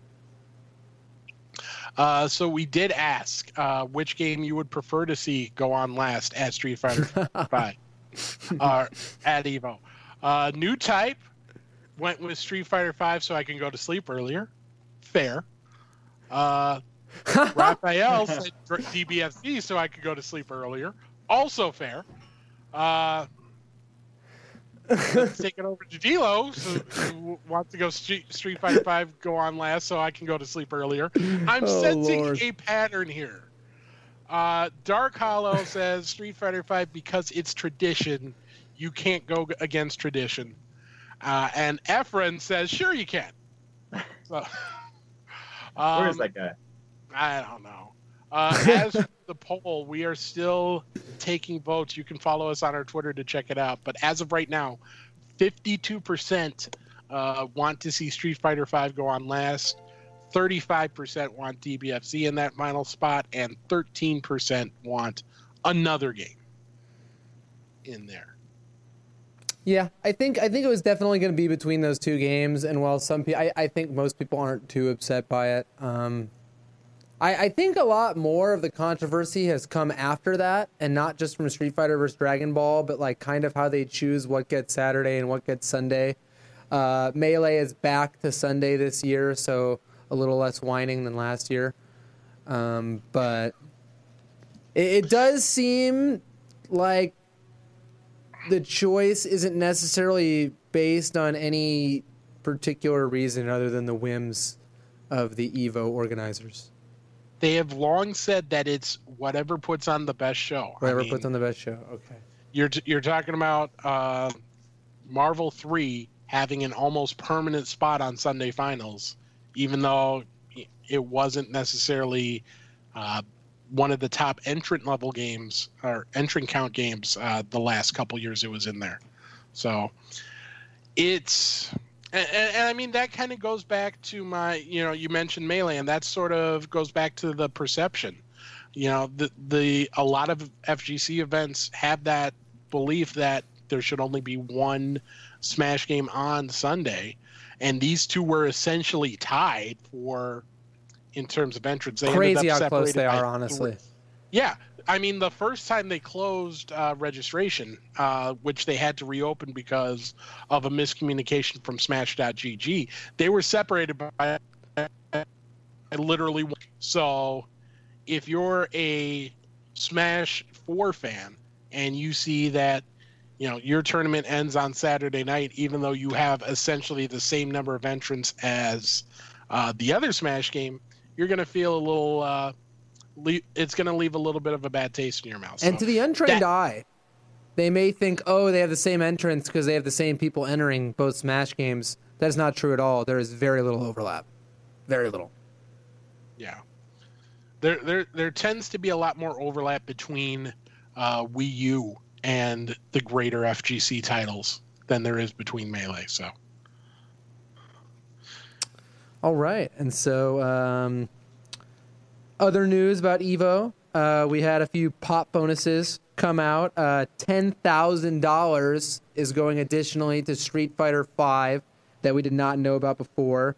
So we did ask which game you would prefer to see go on last at Street Fighter 5 at EVO. New Type went with Street Fighter 5 so I can go to sleep earlier. Fair. Raphael said DBFZ so I could go to sleep earlier. Also fair. Let's take it over to Dilo, who wants to go Street Fighter 5 go on last so I can go to sleep earlier. I'm Oh, sensing Lord. a pattern here. Dark Hollow says Street Fighter 5 because it's tradition. You can't go against tradition. And Efren says, sure you can. So, Where is that guy? I don't know. As for the poll, we are still taking votes. You can follow us on our Twitter to check it out. But as of right now, 52% want to see Street Fighter 5 go on last. 35% want DBFZ in that final spot, and 13% want another game in there. Yeah, I think it was definitely going to be between those two games, and while some people, I think most people aren't too upset by it. I think a lot more of the controversy has come after that, and not just from Street Fighter vs. Dragon Ball, but like kind of how they choose what gets Saturday and what gets Sunday. Melee is back to Sunday this year, so a little less whining than last year. But it does seem like the choice isn't necessarily based on any particular reason other than the whims of the EVO organizers. They have long said that it's whatever puts on the best show. Whoever puts on the best show. Okay. You're talking about Marvel 3 having an almost permanent spot on Sunday finals, even though it wasn't necessarily one of the top entrant level games or entrant count games the last couple years it was in there. So it's and I mean that kind of goes back to my, you mentioned Melee, and that sort of goes back to the perception. The a lot of FGC events have that belief that there should only be one Smash game on Sunday, and these two were essentially tied in terms of entrance. They Crazy ended up how close they separated are, by honestly. 3. Yeah, I mean the first time they closed registration, which they had to reopen because of a miscommunication from Smash.gg, they were separated by literally one. So if you're a Smash 4 fan and you see that, your tournament ends on Saturday night, even though you have essentially the same number of entrants as the other Smash game, you're going to feel a little, it's going to leave a little bit of a bad taste in your mouth. And to the untrained eye, they may think, oh, they have the same entrants because they have the same people entering both Smash games. That's not true at all. There is very little overlap. Very little. Yeah. There tends to be a lot more overlap between Wii U and the greater FGC titles than there is between Melee. So, all right, and so other news about Evo. We had a few pop bonuses come out. $10,000 is going additionally to Street Fighter V that we did not know about before.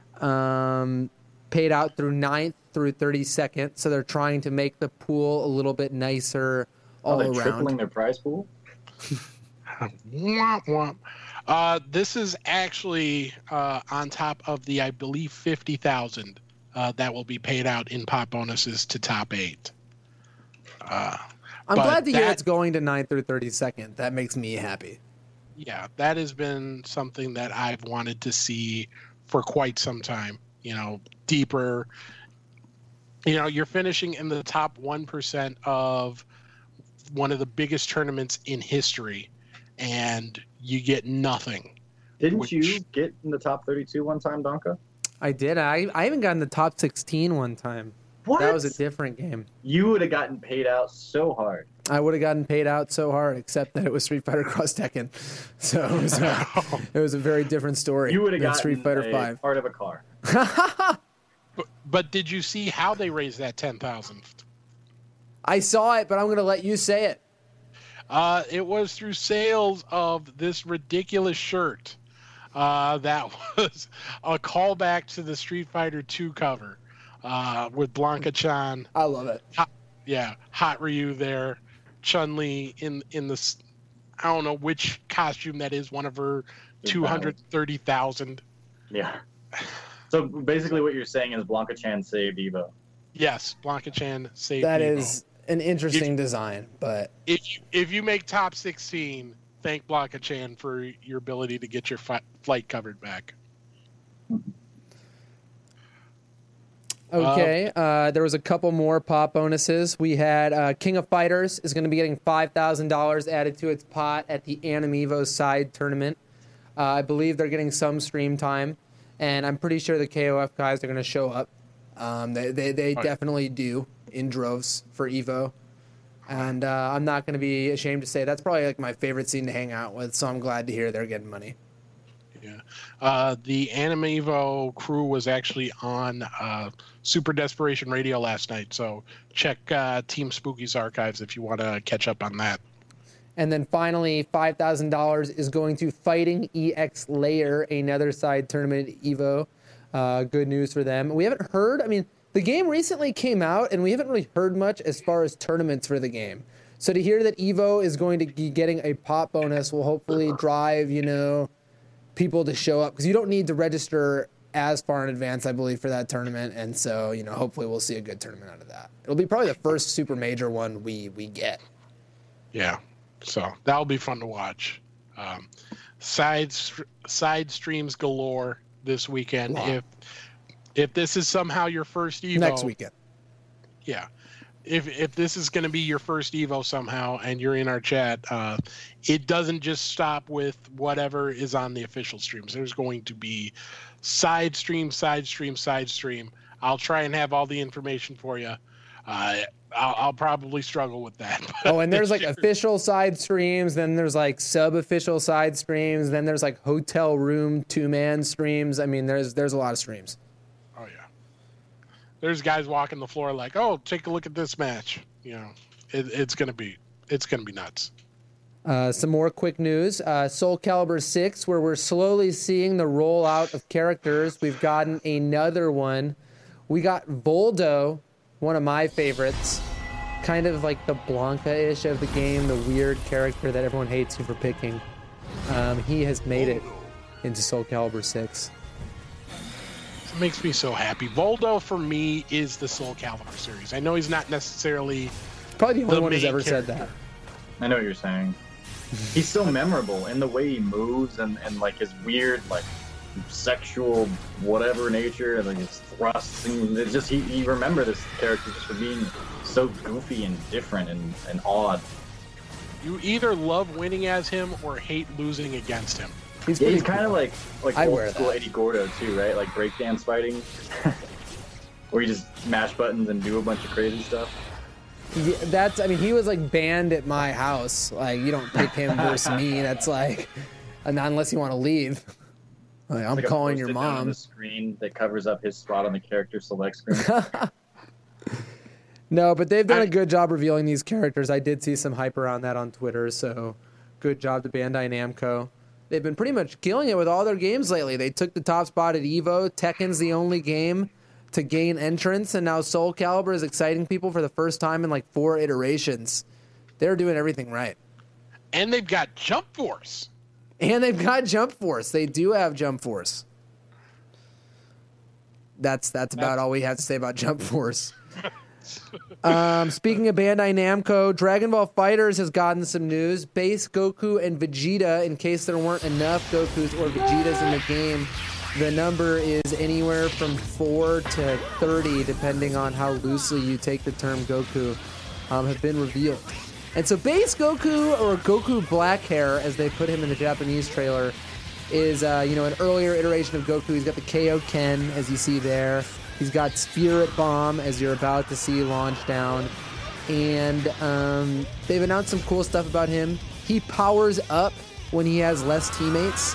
Paid out through 9th through 32nd, so they're trying to make the pool a little bit nicer all they're around. tripling their prize pool? Womp womp. This is actually on top of the, I believe, 50,000 that will be paid out in pop bonuses to top 8. I'm glad to hear it's going to 9th through 32nd. That makes me happy. Yeah, that has been something that I've wanted to see for quite some time. Deeper. You're finishing in the top 1% of one of the biggest tournaments in history, and you get nothing. Didn't you get in the top 32 one time, Donka? I did. I even got in the top 16 one time. What? That was a different game. You would have gotten paid out so hard. I would have gotten paid out so hard, except that it was Street Fighter Cross Tekken. So it was a very different story. You would have gotten Street Fighter V. Part of a car. But did you see how they raised that 10,000? I saw it, but I'm going to let you say it. It was through sales of this ridiculous shirt that was a callback to the Street Fighter 2 cover with Blanca-chan. I love it. Hot Ryu there, Chun-Li in the, I don't know which costume that is, one of her 230,000. Yeah. So basically what you're saying is Blanca-chan saved Evo. Yes, Blanca-chan saved That Evo. is an interesting design, but if you make top 16, thank Blanca-chan for your ability to get your flight covered back. Okay, there was a couple more pop bonuses. We had King of Fighters is going to be getting $5,000 added to its pot at the Anime-Evo side tournament. I believe they're getting some stream time, and I'm pretty sure the KOF guys are going to show up. They definitely do in droves for Evo, and I'm not going to be ashamed to say that's probably like my favorite scene to hang out with. So I'm glad to hear they're getting money. Yeah, the Anime-Evo crew was actually on Super Desperation Radio last night, so check Team Spooky's archives if you want to catch up on that. And then finally, $5,000 is going to Fighting EX Layer, another side tournament at Evo. Good news for them. We haven't heard, the game recently came out, and we haven't really heard much as far as tournaments for the game. So to hear that Evo is going to be getting a pop bonus will hopefully drive, people to show up. Because you don't need to register as far in advance, I believe, for that tournament. And so, hopefully we'll see a good tournament out of that. It'll be probably the first super major one we get. Yeah. So that'll be fun to watch. Side streams galore this weekend. Wow. If this is somehow your first Evo Next weekend. Yeah. If this is going to be your first Evo somehow and you're in our chat, it doesn't just stop with whatever is on the official streams. There's going to be side stream. I'll try and have all the information for you. I'll probably struggle with that. Oh, and there's like official side streams, then there's like sub-official side streams, then there's like hotel room 2-man streams. There's a lot of streams. Oh yeah. There's guys walking the floor like, oh, take a look at this match. It's gonna be nuts. Some more quick news. Soul Calibur 6, where we're slowly seeing the rollout of characters. We've gotten another one. We got Voldo, one of my favorites. Kind of like the Blanca-ish of the game, the weird character that everyone hates you for picking. He has made it into Soul Calibur 6. makes me so happy. Voldo for me is the Soul Calibur series. I know he's not necessarily Probably the only one who's main ever said character. that. I know what you're saying. He's so memorable in the way he moves and like his weird like sexual whatever nature and like his thrusts and it's just you remember this character just for being so goofy and different and odd. You either love winning as him or hate losing against him. He's Yeah, pretty he's kind of like I'd old wear school that. Eddie Gordo too, right? Like breakdance fighting, where you just mash buttons and do a bunch of crazy stuff. Yeah, I mean, he was like banned at my house. Like, you don't pick him versus me. That's like, not unless you want to leave. Like, I'm Like a calling your post-it note on mom. the screen that covers up his spot on the character select screen. No, but they've done a good job revealing these characters. I did see some hype around that on Twitter, so good job to Bandai Namco. They've been pretty much killing it with all their games lately. They took the top spot at EVO. Tekken's the only game to gain entrance, and now Soul Calibur is exciting people for the first time in like 4 iterations. They're doing everything right. And they've got Jump Force. And they've got Jump Force. They do have Jump Force. That's about all we have to say about Jump Force. Speaking of Bandai Namco, Dragon Ball FighterZ has gotten some news. Base Goku and Vegeta, in case there weren't enough Gokus or Vegetas in the game, the number is anywhere from 4 to 30, depending on how loosely you take the term Goku, have been revealed. And so Base Goku, or Goku Black Hair, as they put him in the Japanese trailer, is an earlier iteration of Goku. He's got the Kaioken, as you see there. He's got Spirit Bomb, as you're about to see launch down. And they've announced some cool stuff about him. He powers up when he has less teammates.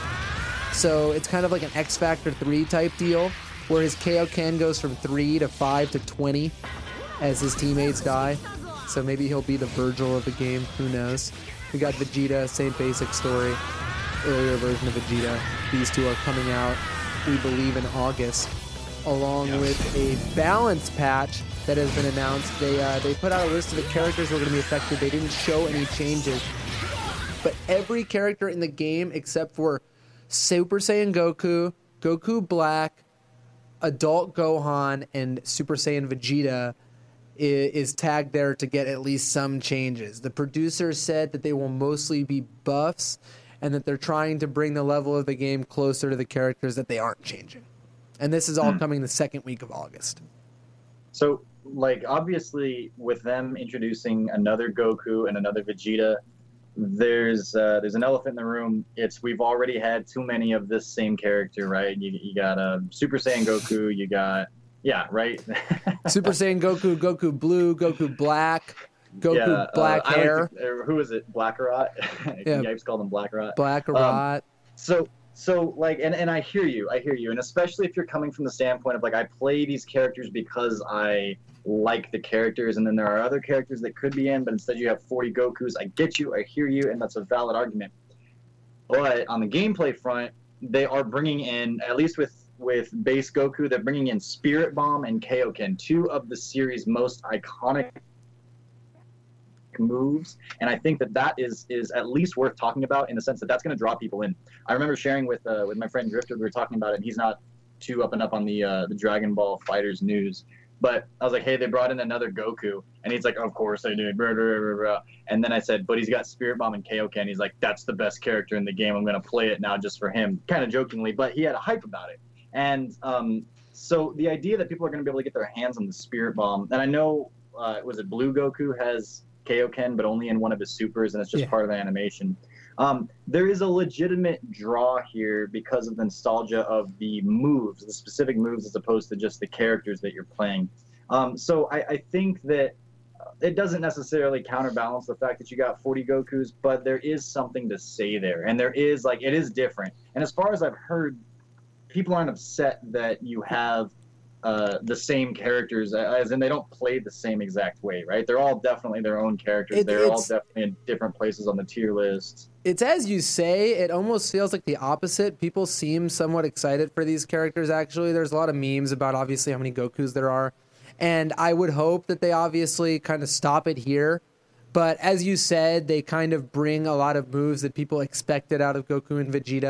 So it's kind of like an X Factor 3 type deal, where his Kaioken goes from 3 to 5 to 20 as his teammates die. So maybe he'll be the Virgil of the game. Who knows? We got Vegeta, same basic story. Earlier version of Vegeta. These two are coming out, we believe, in August, along with a balance patch that has been announced. They put out a list of the characters who are going to be affected. They didn't show any changes. But every character in the game except for Super Saiyan Goku, Goku Black, Adult Gohan, and Super Saiyan Vegeta is tagged there to get at least some changes. The producers said that they will mostly be buffs and that they're trying to bring the level of the game closer to the characters that they aren't changing. And this is all coming the second week of August. So, like, obviously, with them introducing another Goku and another Vegeta, there's an elephant in the room. We've already had too many of this same character, right? You got Super Saiyan Goku. You got right. Super Saiyan Goku, Goku Blue, Goku Black, Goku Black Hair. Who is it? Blackarot. Yeah. Yipes called him Blackarot. Blackarot. So like, and I hear you, and especially if you're coming from the standpoint of like, I play these characters because I like the characters, and then there are other characters that could be in, but instead you have 40 Gokus. I get you, I hear you, and that's a valid argument. But on the gameplay front, they are bringing in, at least with base Goku, they're bringing in Spirit Bomb and Kaioken, 2 of the series' most iconic moves, and I think that is at least worth talking about in the sense that that's going to draw people in. I remember sharing with my friend Drifter, we were talking about it, and he's not too up and up on the Dragon Ball FighterZ news, but I was like, hey, they brought in another Goku, and he's like, of course they did, blah, blah, blah, blah. And then I said, but he's got Spirit Bomb and Kaioken. He's like, that's the best character in the game, I'm going to play it now just for him, kind of jokingly, but he had a hype about it. And so the idea that people are going to be able to get their hands on the Spirit Bomb, and I know, was it Blue Goku has Kaioken, but only in one of his supers, and it's just part of the animation. There is a legitimate draw here because of the nostalgia of the moves, the specific moves, as opposed to just the characters that you're playing. So I think that it doesn't necessarily counterbalance the fact that you got 40 Gokus, but there is something to say there, and there is, like, it is different. And as far as I've heard, people aren't upset that you have the same characters, as in they don't play the same exact way, right? They're all definitely their own characters. They're all definitely in different places on the tier list. It's as you say, it almost feels like the opposite. People seem somewhat excited for these characters, actually. There's a lot of memes about, obviously, how many Gokus there are. And I would hope that they obviously kind of stop it here. But as you said, they kind of bring a lot of moves that people expected out of Goku and Vegeta.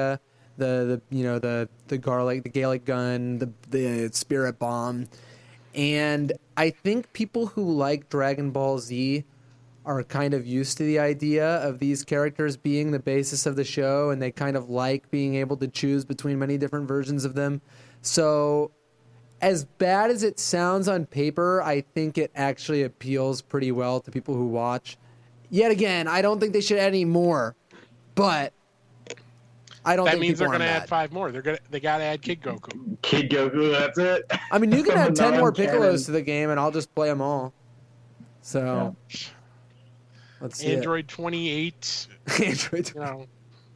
the garlic, the Gaelic gun, the spirit bomb. And I think people who like Dragon Ball Z are kind of used to the idea of these characters being the basis of the show, and they kind of like being able to choose between many different versions of them. So as bad as it sounds on paper, I think it actually appeals pretty well to people who watch. Yet again, I don't think they should add any more, but I don't That think means they're going to add 5 more. They got to add Kid Goku. Kid Goku, that's it. I mean, you can add 10 more Non-canon. Piccolos to the game, and I'll just play them all. So, let's see. Android 28. Android. You know.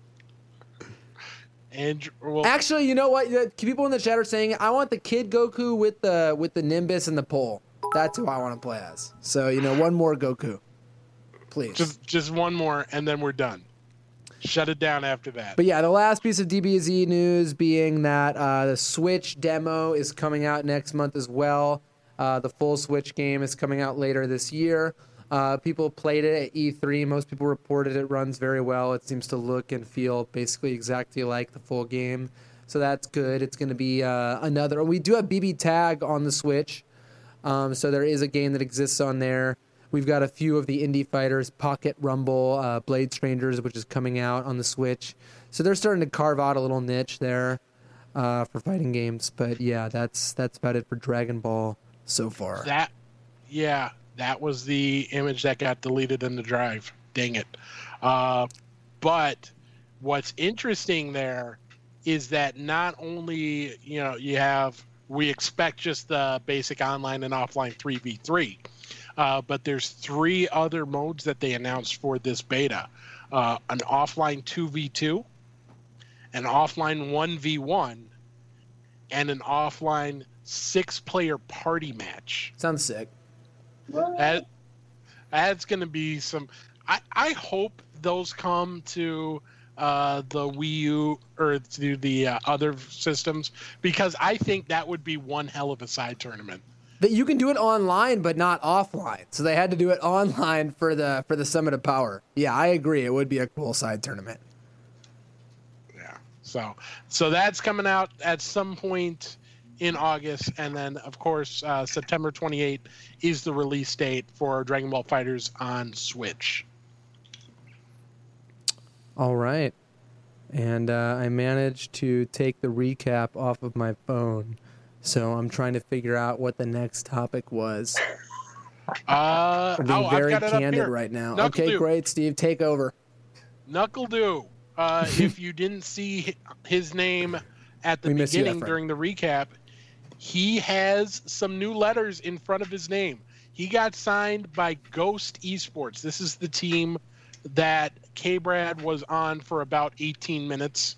Well, Actually, you know what? People in the chat are saying, I want the Kid Goku with the Nimbus and the pole. That's who I want to play as. So, one more Goku. Please. just one more, and then we're done. Shut it down after that. But yeah, the last piece of DBZ news being that the Switch demo is coming out next month as well. The full Switch game is coming out later this year. People played it at E3. Most people reported it runs very well. It seems to look and feel basically exactly like the full game. So that's good. It's going to be another. We do have BB Tag on the Switch. So there is a game that exists on there. We've got a few of the indie fighters, Pocket Rumble, Blade Strangers, which is coming out on the Switch. So they're starting to carve out a little niche there for fighting games. But yeah, that's about it for Dragon Ball so far. That was the image that got deleted in the drive. Dang it. But what's interesting there is that not only, we expect just the basic online and offline 3v3, but there's 3 other modes that they announced for this beta. An offline 2v2, an offline 1v1, and an offline 6-player party match. Sounds sick. That's going to be some... I hope those come to the Wii U or to the other systems, because I think that would be one hell of a side tournament. That you can do it online, but not offline. So they had to do it online for the Summit of Power. Yeah, I agree. It would be a cool side tournament. Yeah. So that's coming out at some point in August, and then of course September 28th is the release date for Dragon Ball FighterZ on Switch. All right. And I managed to take the recap off of my phone. So I'm trying to figure out what the next topic was. I'm being very I've got it up candid here. right now. Knuckle Okay, Dew. great, Steve. Take over. Knuckle Dew. If you didn't see his name at the We miss you, beginning Efren. during the recap, he has some new letters in front of his name. He got signed by Ghost Esports. This is the team that K-Brad was on for about 18 minutes.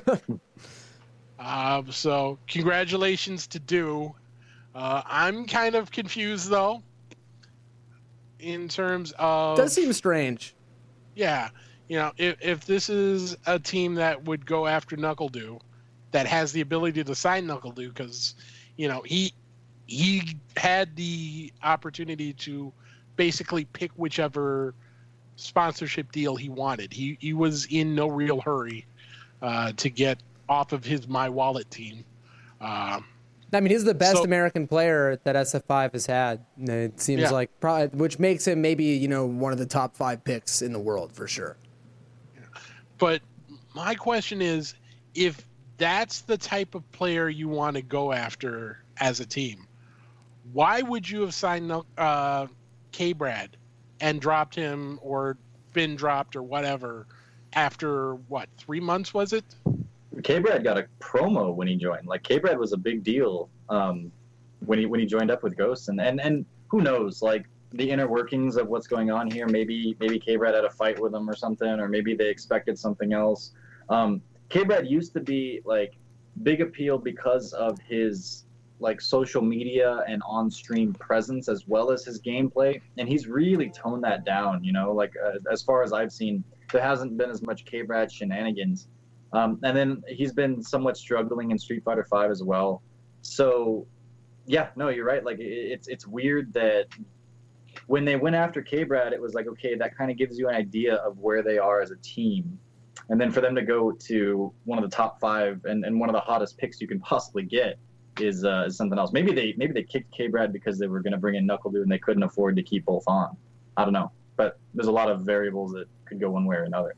So congratulations to Dew. I'm kind of confused, though, in terms of... Does seem strange. Yeah. If this is a team that would go after Knuckle Dew, that has the ability to sign Knuckle Dew, because, he had the opportunity to basically pick whichever sponsorship deal he wanted. He was in no real hurry to get off of his My Wallet team. I mean, he's the best So- American player that SF5 has had. And it seems like, which makes him maybe, one of the top 5 picks in the world for sure. But my question is, if that's the type of player you want to go after as a team, why would you have signed K-Brad and dropped him or been dropped or whatever after, 3 months was it? K-Brad got a promo when he joined. Like, K-Brad was a big deal when he joined up with Ghost. And who knows, like, the inner workings of what's going on here. Maybe K-Brad had a fight with him or something, or maybe they expected something else. K-Brad used to be, like, big appeal because of his, like, social media and on-stream presence as well as his gameplay. And he's really toned that down, like, as far as I've seen, there hasn't been as much K-Brad shenanigans. And then he's been somewhat struggling in Street Fighter V as well. So, yeah, no, you're right. Like, it's weird that when they went after K-Brad, it was like, okay, that kind of gives you an idea of where they are as a team. And then for them to go to one of the top 5 and one of the hottest picks you can possibly get is something else. Maybe they kicked K-Brad because they were going to bring in NuckleDu and they couldn't afford to keep both on. I don't know, but there's a lot of variables that could go one way or another.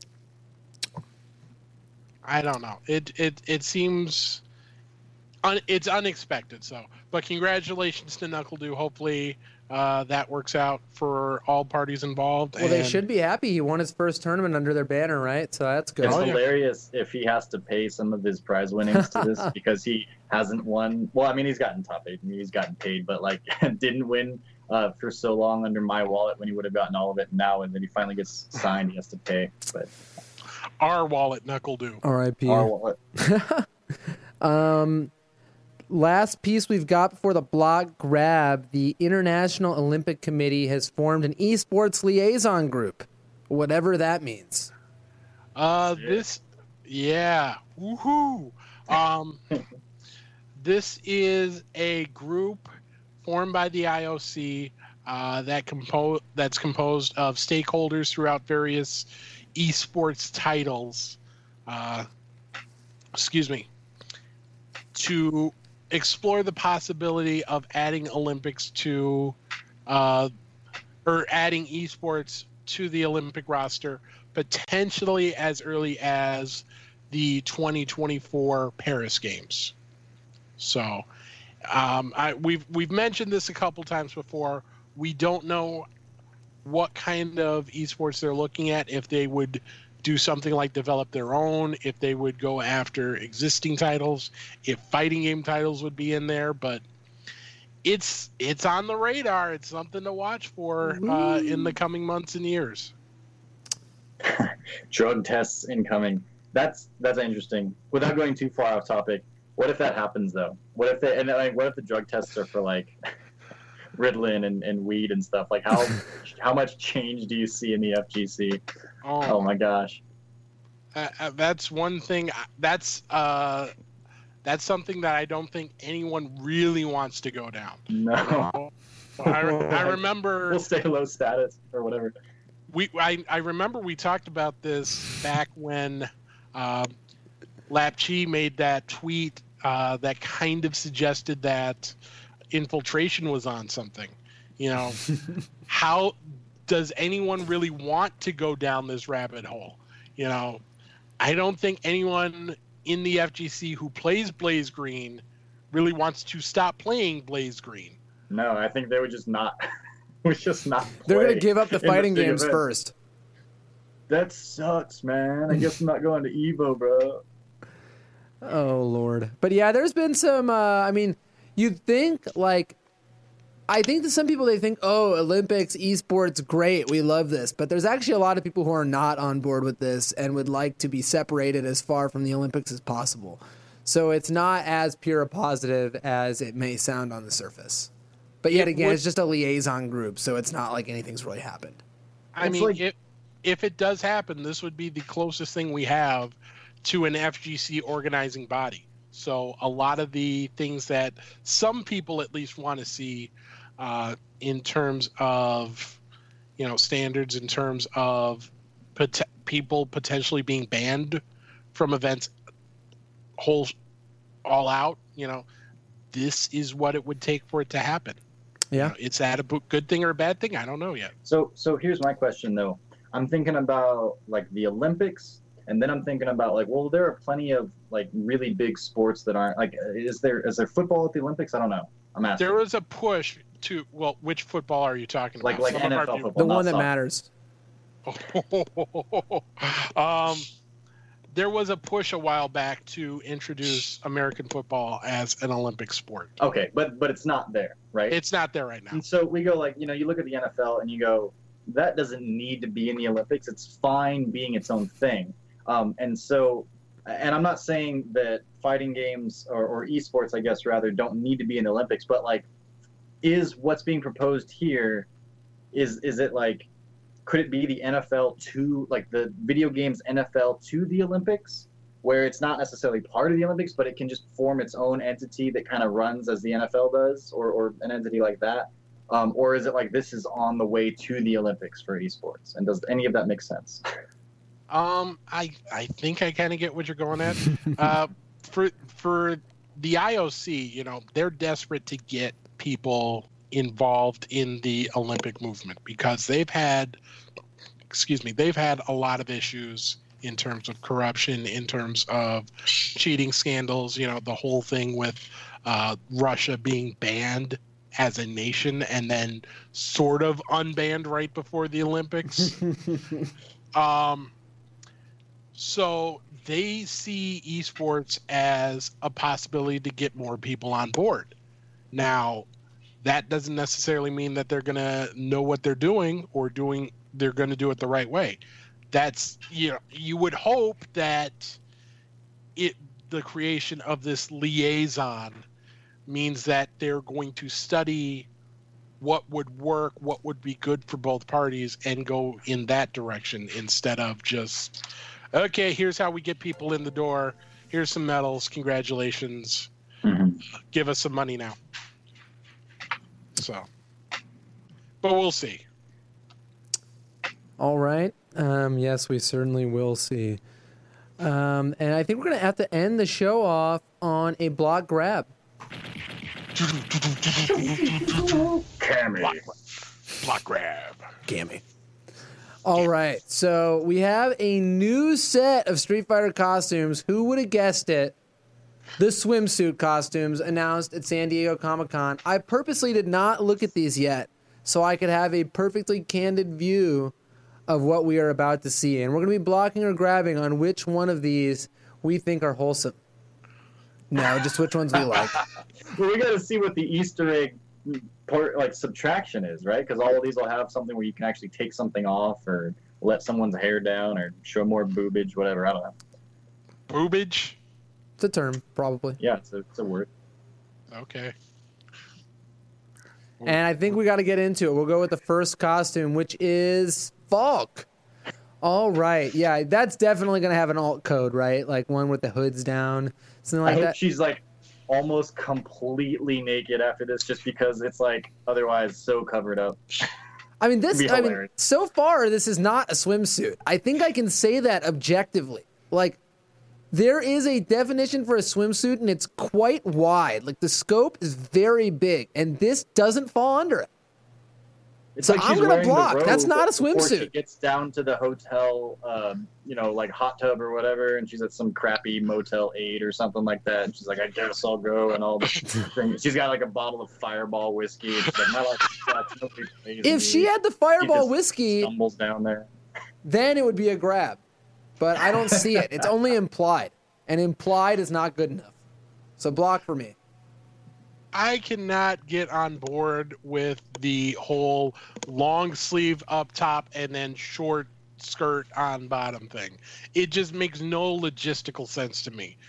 I don't know. It seems it's unexpected. So, but congratulations to NuckleDu. Hopefully that works out for all parties involved. Well, they should be happy. He won his first tournament under their banner, right? So that's good. It's hilarious if he has to pay some of his prize winnings to this because he hasn't won. Well, I mean, he's gotten top 8 and he's gotten paid, but like didn't win for so long under My Wallet when he would have gotten all of it now, and then he finally gets signed, he has to pay. But our wallet, NuckleDu. R.I.P. Our wallet. Last piece we've got before the block grab, the International Olympic Committee has formed an esports liaison group, whatever that means. Woohoo. This is a group formed by the IOC that's composed of stakeholders throughout various esports titles. To explore the possibility of adding Olympics to, or adding esports to the Olympic roster, potentially as early as the 2024 Paris Games. So, we've mentioned this a couple times before. We don't know what kind of esports they're looking at, if they would do something like develop their own, if they would go after existing titles, if fighting game titles would be in there, but it's on the radar. It's something to watch for in the coming months and years. Drug tests incoming. That's interesting. Without going too far off topic, what if that happens though? What if the drug tests are for like Ritalin and weed and stuff? Like how much change do you see in the FGC? Oh my gosh. That's one thing. That's something that I don't think anyone really wants to go down. No. I remember. We'll stay low status or whatever. I remember we talked about this back when Lapchi made that tweet that kind of suggested that infiltration was on something. You know, how does anyone really want to go down this rabbit hole? You know, I don't think anyone in the FGC who plays Blaze Green really wants to stop playing Blaze Green. No, I think they would just not. Play. They're going to give up the fighting games first. That sucks, man. I guess I'm not going to Evo, bro. Oh, Lord. But yeah, there's been some, I mean, you'd think, like, I think that some people, they think, oh, Olympics, esports, great, we love this. But there's actually a lot of people who are not on board with this and would like to be separated as far from the Olympics as possible. So it's not as pure a positive as it may sound on the surface. But yet again, it's just a liaison group, so it's not like anything's really happened. I mean, if it does happen, this would be the closest thing we have to an FGC organizing body. So a lot of the things that some people at least want to see in terms of, you know, standards, in terms of people potentially being banned from events all out, you know, this is what it would take for it to happen. Yeah. You know, is that a good thing or a bad thing? I don't know yet. So here's my question though. I'm thinking about like the Olympics, and then I'm thinking about like, well, there are plenty of like really big sports that aren't like. Is there football at the Olympics? I don't know. I'm asking. There was a push to, well, which football are you talking about? Like NFL football, the one that matters. There was a push a while back to introduce American football as an Olympic sport. Okay, but it's not there, right? It's not there right now. And so we go like, you know, you look at the NFL and you go, that doesn't need to be in the Olympics. It's fine being its own thing. And I'm not saying that fighting games or esports, I guess, rather, don't need to be in the Olympics, but like, is what's being proposed here, is it like, could it be the NFL to, like the video games NFL to the Olympics, where it's not necessarily part of the Olympics, but it can just form its own entity that kind of runs as the NFL does, or an entity like that? Or is it like this is on the way to the Olympics for esports? And does any of that make sense? I think I kind of get what you're going at. For the IOC, you know, they're desperate to get people involved in the Olympic movement because they've had a lot of issues in terms of corruption, in terms of cheating scandals, you know, the whole thing with Russia being banned as a nation and then sort of unbanned right before the Olympics. So they see esports as a possibility to get more people on board. Now, that doesn't necessarily mean that they're going to know what they're doing or they're going to do it the right way. That's, you know, you would hope that the creation of this liaison means that they're going to study what would work, what would be good for both parties, and go in that direction instead of just, okay, here's how we get people in the door. Here's some medals. Congratulations. Give us some money now. So, but we'll see. All right. Yes, we certainly will see. And I think we're going to have to end the show off on a block grab. Block grab. Gammy. All right. So we have a new set of Street Fighter costumes. Who would have guessed it? The swimsuit costumes announced at San Diego Comic-Con. I purposely did not look at these yet so I could have a perfectly candid view of what we are about to see. And we're going to be blocking or grabbing on which one of these we think are wholesome. No, just which ones we like. Well, we got to see what the Easter egg subtraction is, right? Because all of these will have something where you can actually take something off or let someone's hair down or show more boobage, whatever. I don't know. Boobage? It's a term, probably. Yeah, it's a word. Okay. And I think we got to get into it. We'll go with the first costume, which is Falk. All right. Yeah, that's definitely going to have an alt code, right? Like one with the hoods down. Something like I hope that. she's like almost completely naked after this just because it's like otherwise so covered up. I mean, hilarious. so far, this is not a swimsuit. I think I can say that objectively. Like, there is a definition for a swimsuit, and it's quite wide. Like, the scope is very big, and this doesn't fall under it. It's So like I'm she's gonna wearing the block. robe That's not a before She swimsuit. gets down to the hotel, like hot tub or whatever, and she's at some crappy Motel 8 or something like that. And she's like, I guess I'll go, and all this thing. She's got like a bottle of Fireball whiskey. And she's like, my life sucks. Nobody pays me. If she had the She Fireball just whiskey, stumbles down there. then it would be a grab. But I don't see it. It's only implied. And implied is not good enough. So block for me. I cannot get on board with the whole long sleeve up top and then short skirt on bottom thing. It just makes no logistical sense to me.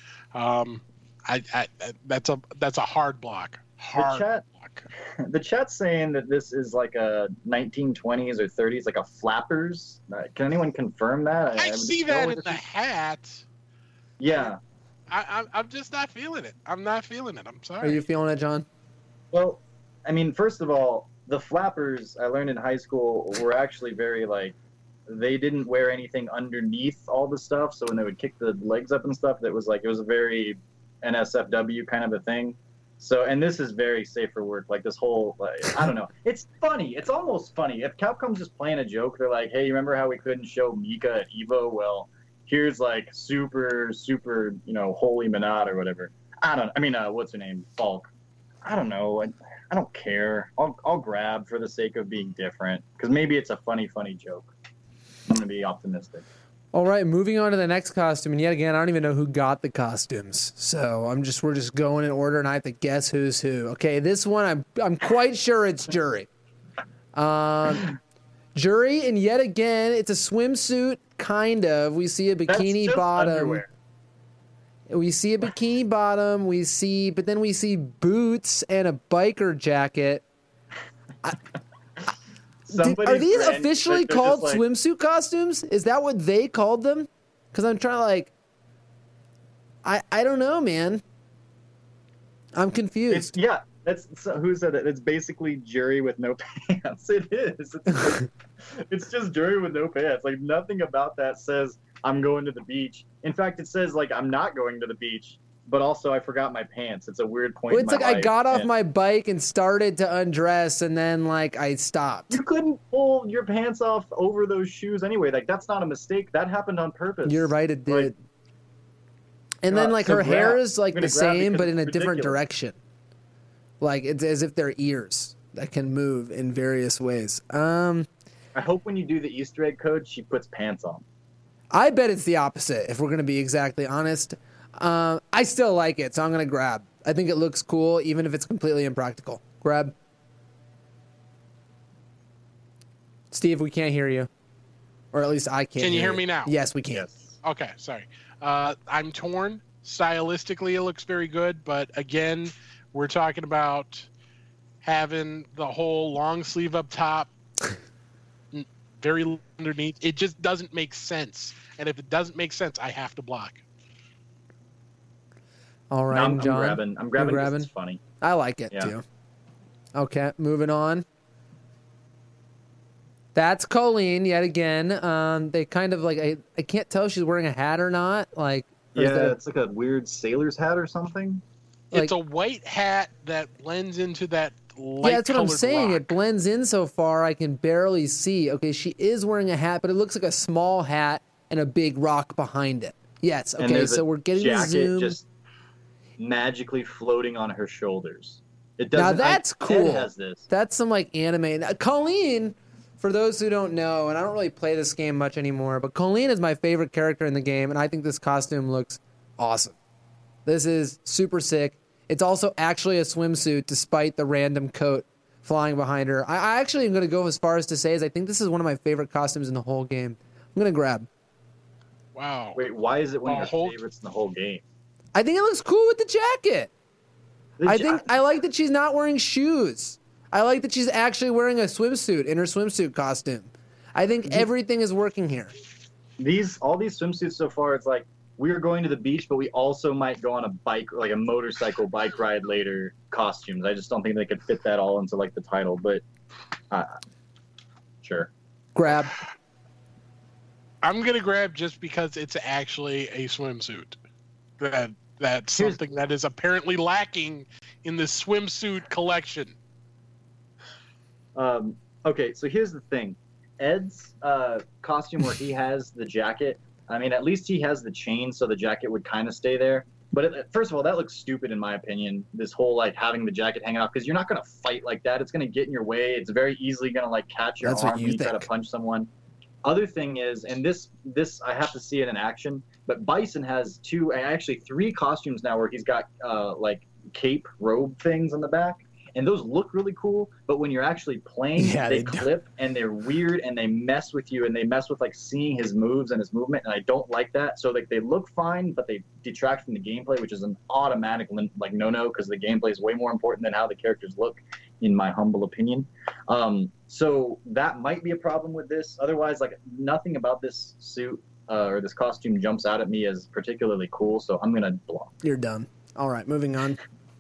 That's a hard block. Block. The chat's saying that this is like a 1920s or 30s, like a flappers. Can anyone confirm that? I see that in the hat. Yeah. I'm just not feeling it. I'm not feeling it. I'm sorry. Are you feeling it, John? Well, I mean, first of all, the flappers I learned in high school were actually very they didn't wear anything underneath all the stuff. So when they would kick the legs up and stuff, it was a very NSFW kind of a thing. So, and this is very safe for work. Like this whole, I don't know. It's funny. It's almost funny. If Capcom's just playing a joke, they're like, hey, you remember how we couldn't show Mika at EVO? Well, here's like super, Holy Minot or whatever. What's her name? Falk. I don't know. I don't care. I'll grab for the sake of being different because maybe it's a funny joke. I'm going to be optimistic. All right, moving on to the next costume, and yet again, I don't even know who got the costumes. So we're just going in order, and I have to guess who's who. Okay, this one I'm quite sure it's Jury. Jury, and yet again, it's a swimsuit, kind of. We see a bikini That's just bottom. Underwear. We see a bikini bottom. But then we see boots and a biker jacket. Are these officially called swimsuit costumes? Is that what they called them? Because I'm trying to I don't know, man. I'm confused. Who said it? It's basically Jury with no pants. It is. It's just Jury with no pants. Like nothing about that says I'm going to the beach. In fact, it says like I'm not going to the beach, but also I forgot my pants. It's a weird point. Well, it's in like my I life, got off and my bike and started to undress, and then like I stopped. You couldn't pull your pants off over those shoes anyway. Like that's not a mistake. That happened on purpose. You're right, it did. Like, and then like so her hair grab. is like I'm the gonna grab same, because but in a it's different ridiculous. direction. Like it's as if they're ears that can move in various ways. I hope when you do the Easter egg code, she puts pants on. I bet it's the opposite, if we're going to be exactly honest. I still like it, so I'm going to grab. I think it looks cool, even if it's completely impractical. Grab. Steve, we can't hear you. Or at least I can't Can you hear you. me now? Yes, we can. Yes. Okay, sorry. I'm torn. Stylistically, it looks very good, but again, we're talking about having the whole long sleeve up top, very underneath. It just doesn't make sense. And if it doesn't make sense, I have to block. All right, No, I'm John. grabbing. I'm You're grabbing because grabbing? it's funny. I like it, Yeah. too. Okay, moving on. That's Colleen yet again. They kind of like, I can't tell if she's wearing a hat or not. Like, or is Yeah, that- it's like a weird sailor's hat or something. It's Like- a white hat that blends into that light yeah, that's what I'm colored saying. rock. It blends in so far, I can barely see. Okay, she is wearing a hat, but it looks like a small hat and a big rock behind it. Yes, And okay, there's so a we're getting the jacket zoom. just magically floating on her shoulders. It Now doesn't. that's Ed cool. has this. That's some like anime. Now, Colleen, for those who don't know, and I don't really play this game much anymore, but Colleen is my favorite character in the game, and I think this costume looks awesome. This is super sick. It's also actually a swimsuit, despite the random coat flying behind her. I actually am going to go as far as to say is I think this is one of my favorite costumes in the whole game. I'm going to grab. Wow. Wait, why is it one of your Hulk? favorites in the whole game? I think it looks cool with the jacket. I like that she's not wearing shoes. I like that she's actually wearing a swimsuit in her swimsuit costume. I think everything is working here. all these swimsuits so far. It's like we are going to the beach, but we also might go on a bike, like a motorcycle bike ride later. Costumes. I just don't think they could fit that all into like the title, but sure. Grab. I'm gonna grab just because it's actually a swimsuit. That's something that is apparently lacking in the swimsuit collection. Okay, so here's the thing. Ed's costume where he has the jacket, I mean, at least he has the chain, so the jacket would kind of stay there. But first of all, that looks stupid in my opinion, this whole like having the jacket hang off, because you're not going to fight like that. It's going to get in your way. It's very easily going to like catch your That's what arm you when you try to think. punch someone. Other thing is, and this I have to see it in action, but Bison has three costumes now where he's got like cape robe things on the back. And those look really cool, but when you're actually playing, Yeah, they they do. clip and they're weird and they mess with you and they mess with like seeing his moves and his movement, and I don't like that. So like they look fine, but they detract from the gameplay, which is an automatic like no because the gameplay is way more important than how the characters look, in my humble opinion. So that might be a problem with this. Otherwise, like nothing about this suit or this costume jumps out at me as particularly cool. So I'm gonna block. You're done. All right, moving on.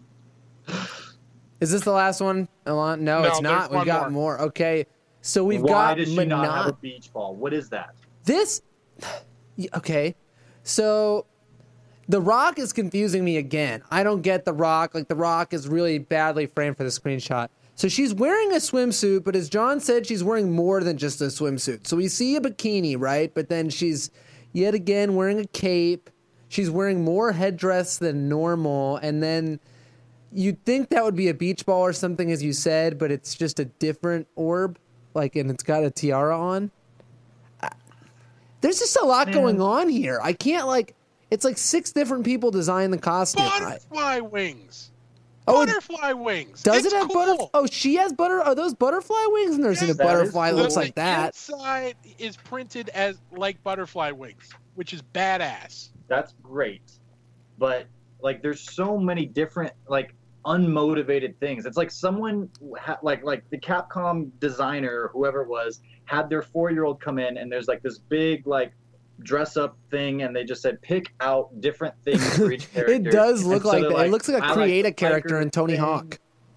Is this the last one, Alon? No, it's No, not. there's We've one got more. Okay, so we've Why got does she not have a Monot. beach ball? What is that? This. Okay, so The Rock is confusing me again. I don't get The Rock. Like, The Rock is really badly framed for the screenshot. So she's wearing a swimsuit, but as John said, she's wearing more than just a swimsuit. So we see a bikini, right? But then she's yet again wearing a cape. She's wearing more headdress than normal. And then you'd think that would be a beach ball or something, as you said, but it's just a different orb. Like, and it's got a tiara on. There's just a lot going on here. I can't, like, it's like 6 different people designed the costume. Butterfly wings. Oh, Butterfly wings. Does It's it have cool. butter? Oh, she has butter. Are those butterfly wings? I've never seen a Yes, that is butterfly that cool. looks like that. Inside is printed as like butterfly wings, which is badass. That's great, but like there's so many different like unmotivated things. It's like someone like the Capcom designer or whoever it was had their 4-year-old come in and there's like this big like dress up thing and they just said pick out different things for each character. It does And look so like they're that. It looks like I a create a the character biker in Tony thing. Hawk.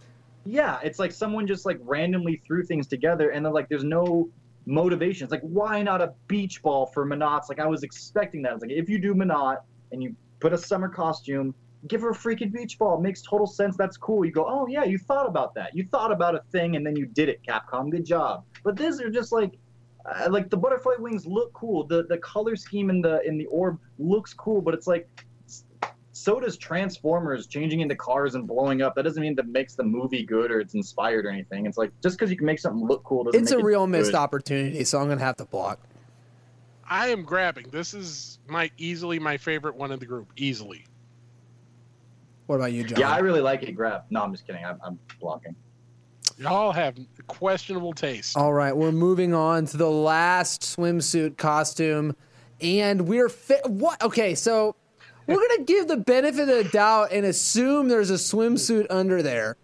Yeah, it's like someone just like randomly threw things together, and then like there's no motivation. It's like, why not a beach ball for Minot? It's like I was expecting that. It's like if you do Minot and you put a summer costume, give her a freaking beach ball. It makes total sense. That's cool. You go, oh yeah, you thought about that. You thought about a thing and then you did it, Capcom. Good job. But these are just like the butterfly wings look cool. The color scheme in the orb looks cool, but it's like so does Transformers changing into cars and blowing up. That doesn't mean that makes the movie good or it's inspired or anything. It's like just because you can make something look cool doesn't It's make a real it missed good. opportunity, so I'm gonna have to block. I am grabbing. This is easily my favorite one in the group. Easily. What about you, John? Yeah, I really like it. Grab. No, I'm just kidding. I'm blocking. Y'all have questionable taste. All right, we're moving on to the last swimsuit costume, and we're what? Okay, so we're gonna give the benefit of the doubt and assume there's a swimsuit under there,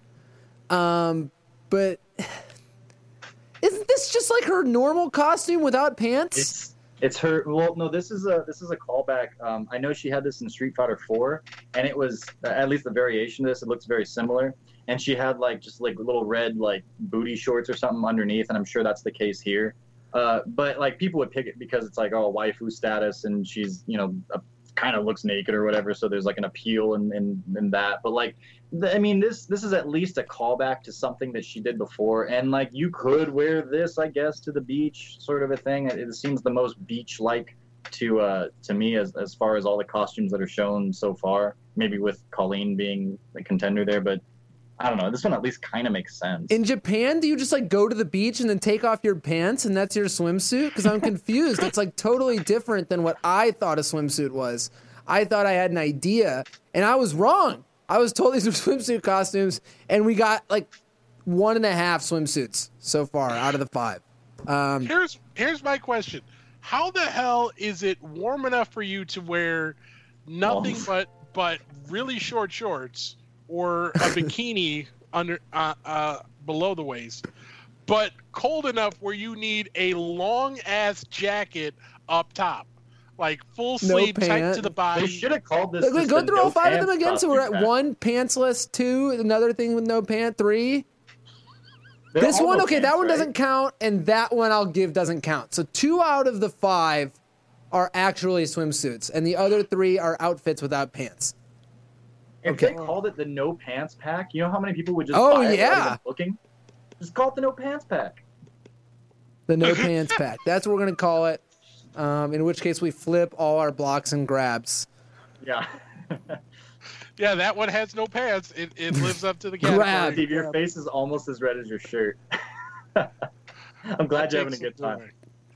but isn't this just like her normal costume without pants? It's her. Well, no, this is a callback. I know she had this in Street Fighter 4, and it was at least a variation of this. It looks very similar, and she had like just like little red like booty shorts or something underneath, and I'm sure that's the case here. But like people would pick it because it's like waifu status, and she's kind of looks naked or whatever, so there's like an appeal in that. But like, I mean, this is at least a callback to something that she did before, and like you could wear this, I guess, to the beach, sort of a thing. It seems the most beach-like to me as far as all the costumes that are shown so far. Maybe with Colleen being the contender there, but I don't know. This one at least kind of makes sense. In Japan, do you just like go to the beach and then take off your pants and that's your swimsuit? Because I'm confused. It's like totally different than what I thought a swimsuit was. I thought I had an idea, and I was wrong. I was told these were swimsuit costumes, and we got like 1.5 swimsuits so far out of the 5. Here's my question: how the hell is it warm enough for you to wear nothing but really short shorts or a bikini under below the waist, but cold enough where you need a long ass jacket up top, like full sleeve tight to the body? They should have called this. Like, just go the through all no 5 of them pants again. So we're at costume 1 pantsless, 2 another thing with no pant, 3. They're This all one, no okay, pants, that one right? doesn't count, and that one I'll give doesn't count. So 2 out of the 5 are actually swimsuits, and the other 3 are outfits without pants. If Okay. they called it the no pants pack, you know how many people would just Oh, buy it yeah. without even looking? Just call it the no pants pack. The no pants pack. That's what we're going to call it, in which case we flip all our blocks and grabs. Yeah. Yeah, that one has no pants. It lives up to the Grab. category. Steve, your face is almost as red as your shirt. I'm glad you're having a good time.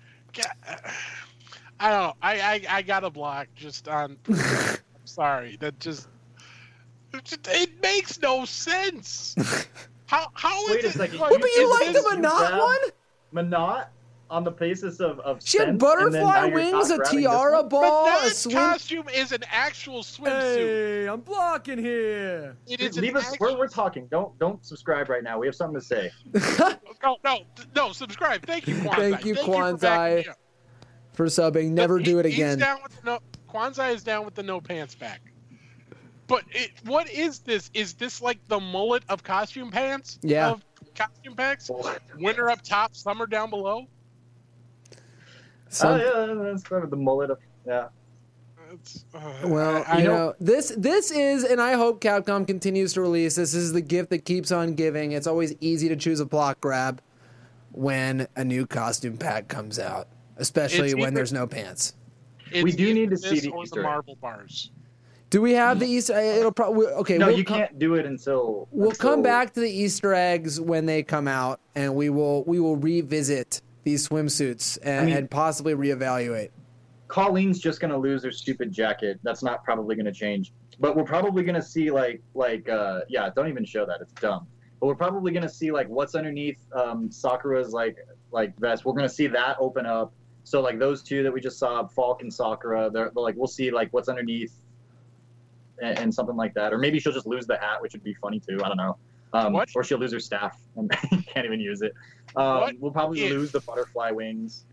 I don't know. I got a block just on. I'm sorry. That just it makes no sense. How Wait a is it? second. like, Well, but you is like this- the Minot grabbed one? Minot on the basis of She had sense, and then butterfly now you're wings, not a grabbing this tiara one? ball, a Minot's swim. costume is an actual swimsuit. Hey, I'm blocking here. It is Leave an us. actual. We're talking. Don't subscribe right now. We have something to say. No, subscribe. Thank you, Kwanzaa. Thank you, for backing Kwanzaa. me up. For subbing. Never But do it he's again. down with the Kwanzaa is down with the no pants pack. But what is this? Is this like the mullet of costume pants? Yeah. Of costume packs? Winter up top, summer down below? Some- Oh yeah, that's kind of the mullet of yeah. It's, Well, I you know. know, this is, and I hope Capcom continues to release this. This is the gift that keeps on giving. It's always easy to choose a block grab when a new costume pack comes out, especially It's when either- there's no pants. It's We do either need to this see the or Easter the egg. marble bars. Do we have the Easter? It'll probably okay. No, we'll you come- can't do it until We'll come until- back to the Easter eggs when they come out, and we will revisit these swimsuits and possibly reevaluate. Colleen's just gonna lose her stupid jacket. That's not probably gonna change. But we're probably gonna see don't even show that. It's dumb. But we're probably gonna see like what's underneath Sakura's like vest. We're gonna see that open up. So like those two that we just saw, Falk and Sakura, they're like we'll see like what's underneath and something like that. Or maybe she'll just lose the hat, which would be funny too. I don't know. What? Or she'll lose her staff and can't even use it. What We'll probably if- lose the butterfly wings.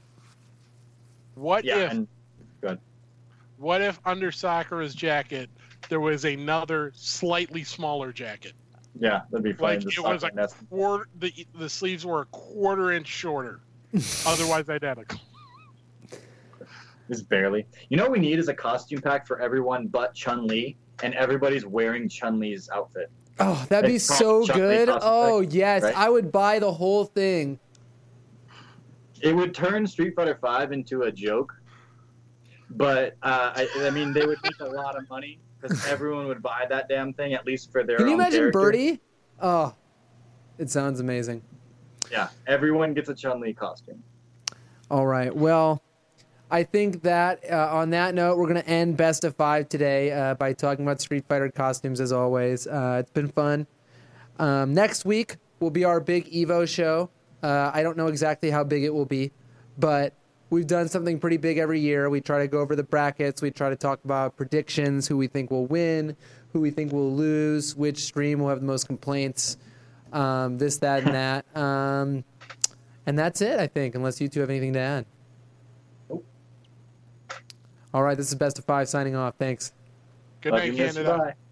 What Yeah, if and good. What if under Sakura's jacket there was another slightly smaller jacket? Yeah, that'd be funny. Like Just it was stop a that's- quarter. The sleeves were a quarter inch shorter, otherwise identical. Just barely. You know what we need is a costume pack for everyone but Chun-Li, and everybody's wearing Chun-Li's outfit. Oh, that'd be Like, so Chun-Li good. costume Oh, pack, yes. right? I would buy the whole thing. It would turn Street Fighter V into a joke, but I mean, they would make a lot of money because everyone would buy that damn thing, at least for their Can you own imagine character. Birdie? Oh, it sounds amazing. Yeah, everyone gets a Chun-Li costume. All right. Well, I think that on that note, we're going to end Best of 5 today by talking about Street Fighter costumes as always. It's been fun. Next week will be our big Evo show. I don't know exactly how big it will be, but we've done something pretty big every year. We try to go over the brackets. We try to talk about predictions, who we think will win, who we think will lose, which stream will have the most complaints, this, that, and that. And that's it, I think, unless you two have anything to add. All right, this is Best of 5 signing off. Thanks. Good Love night, you, miss you, Canada. bye.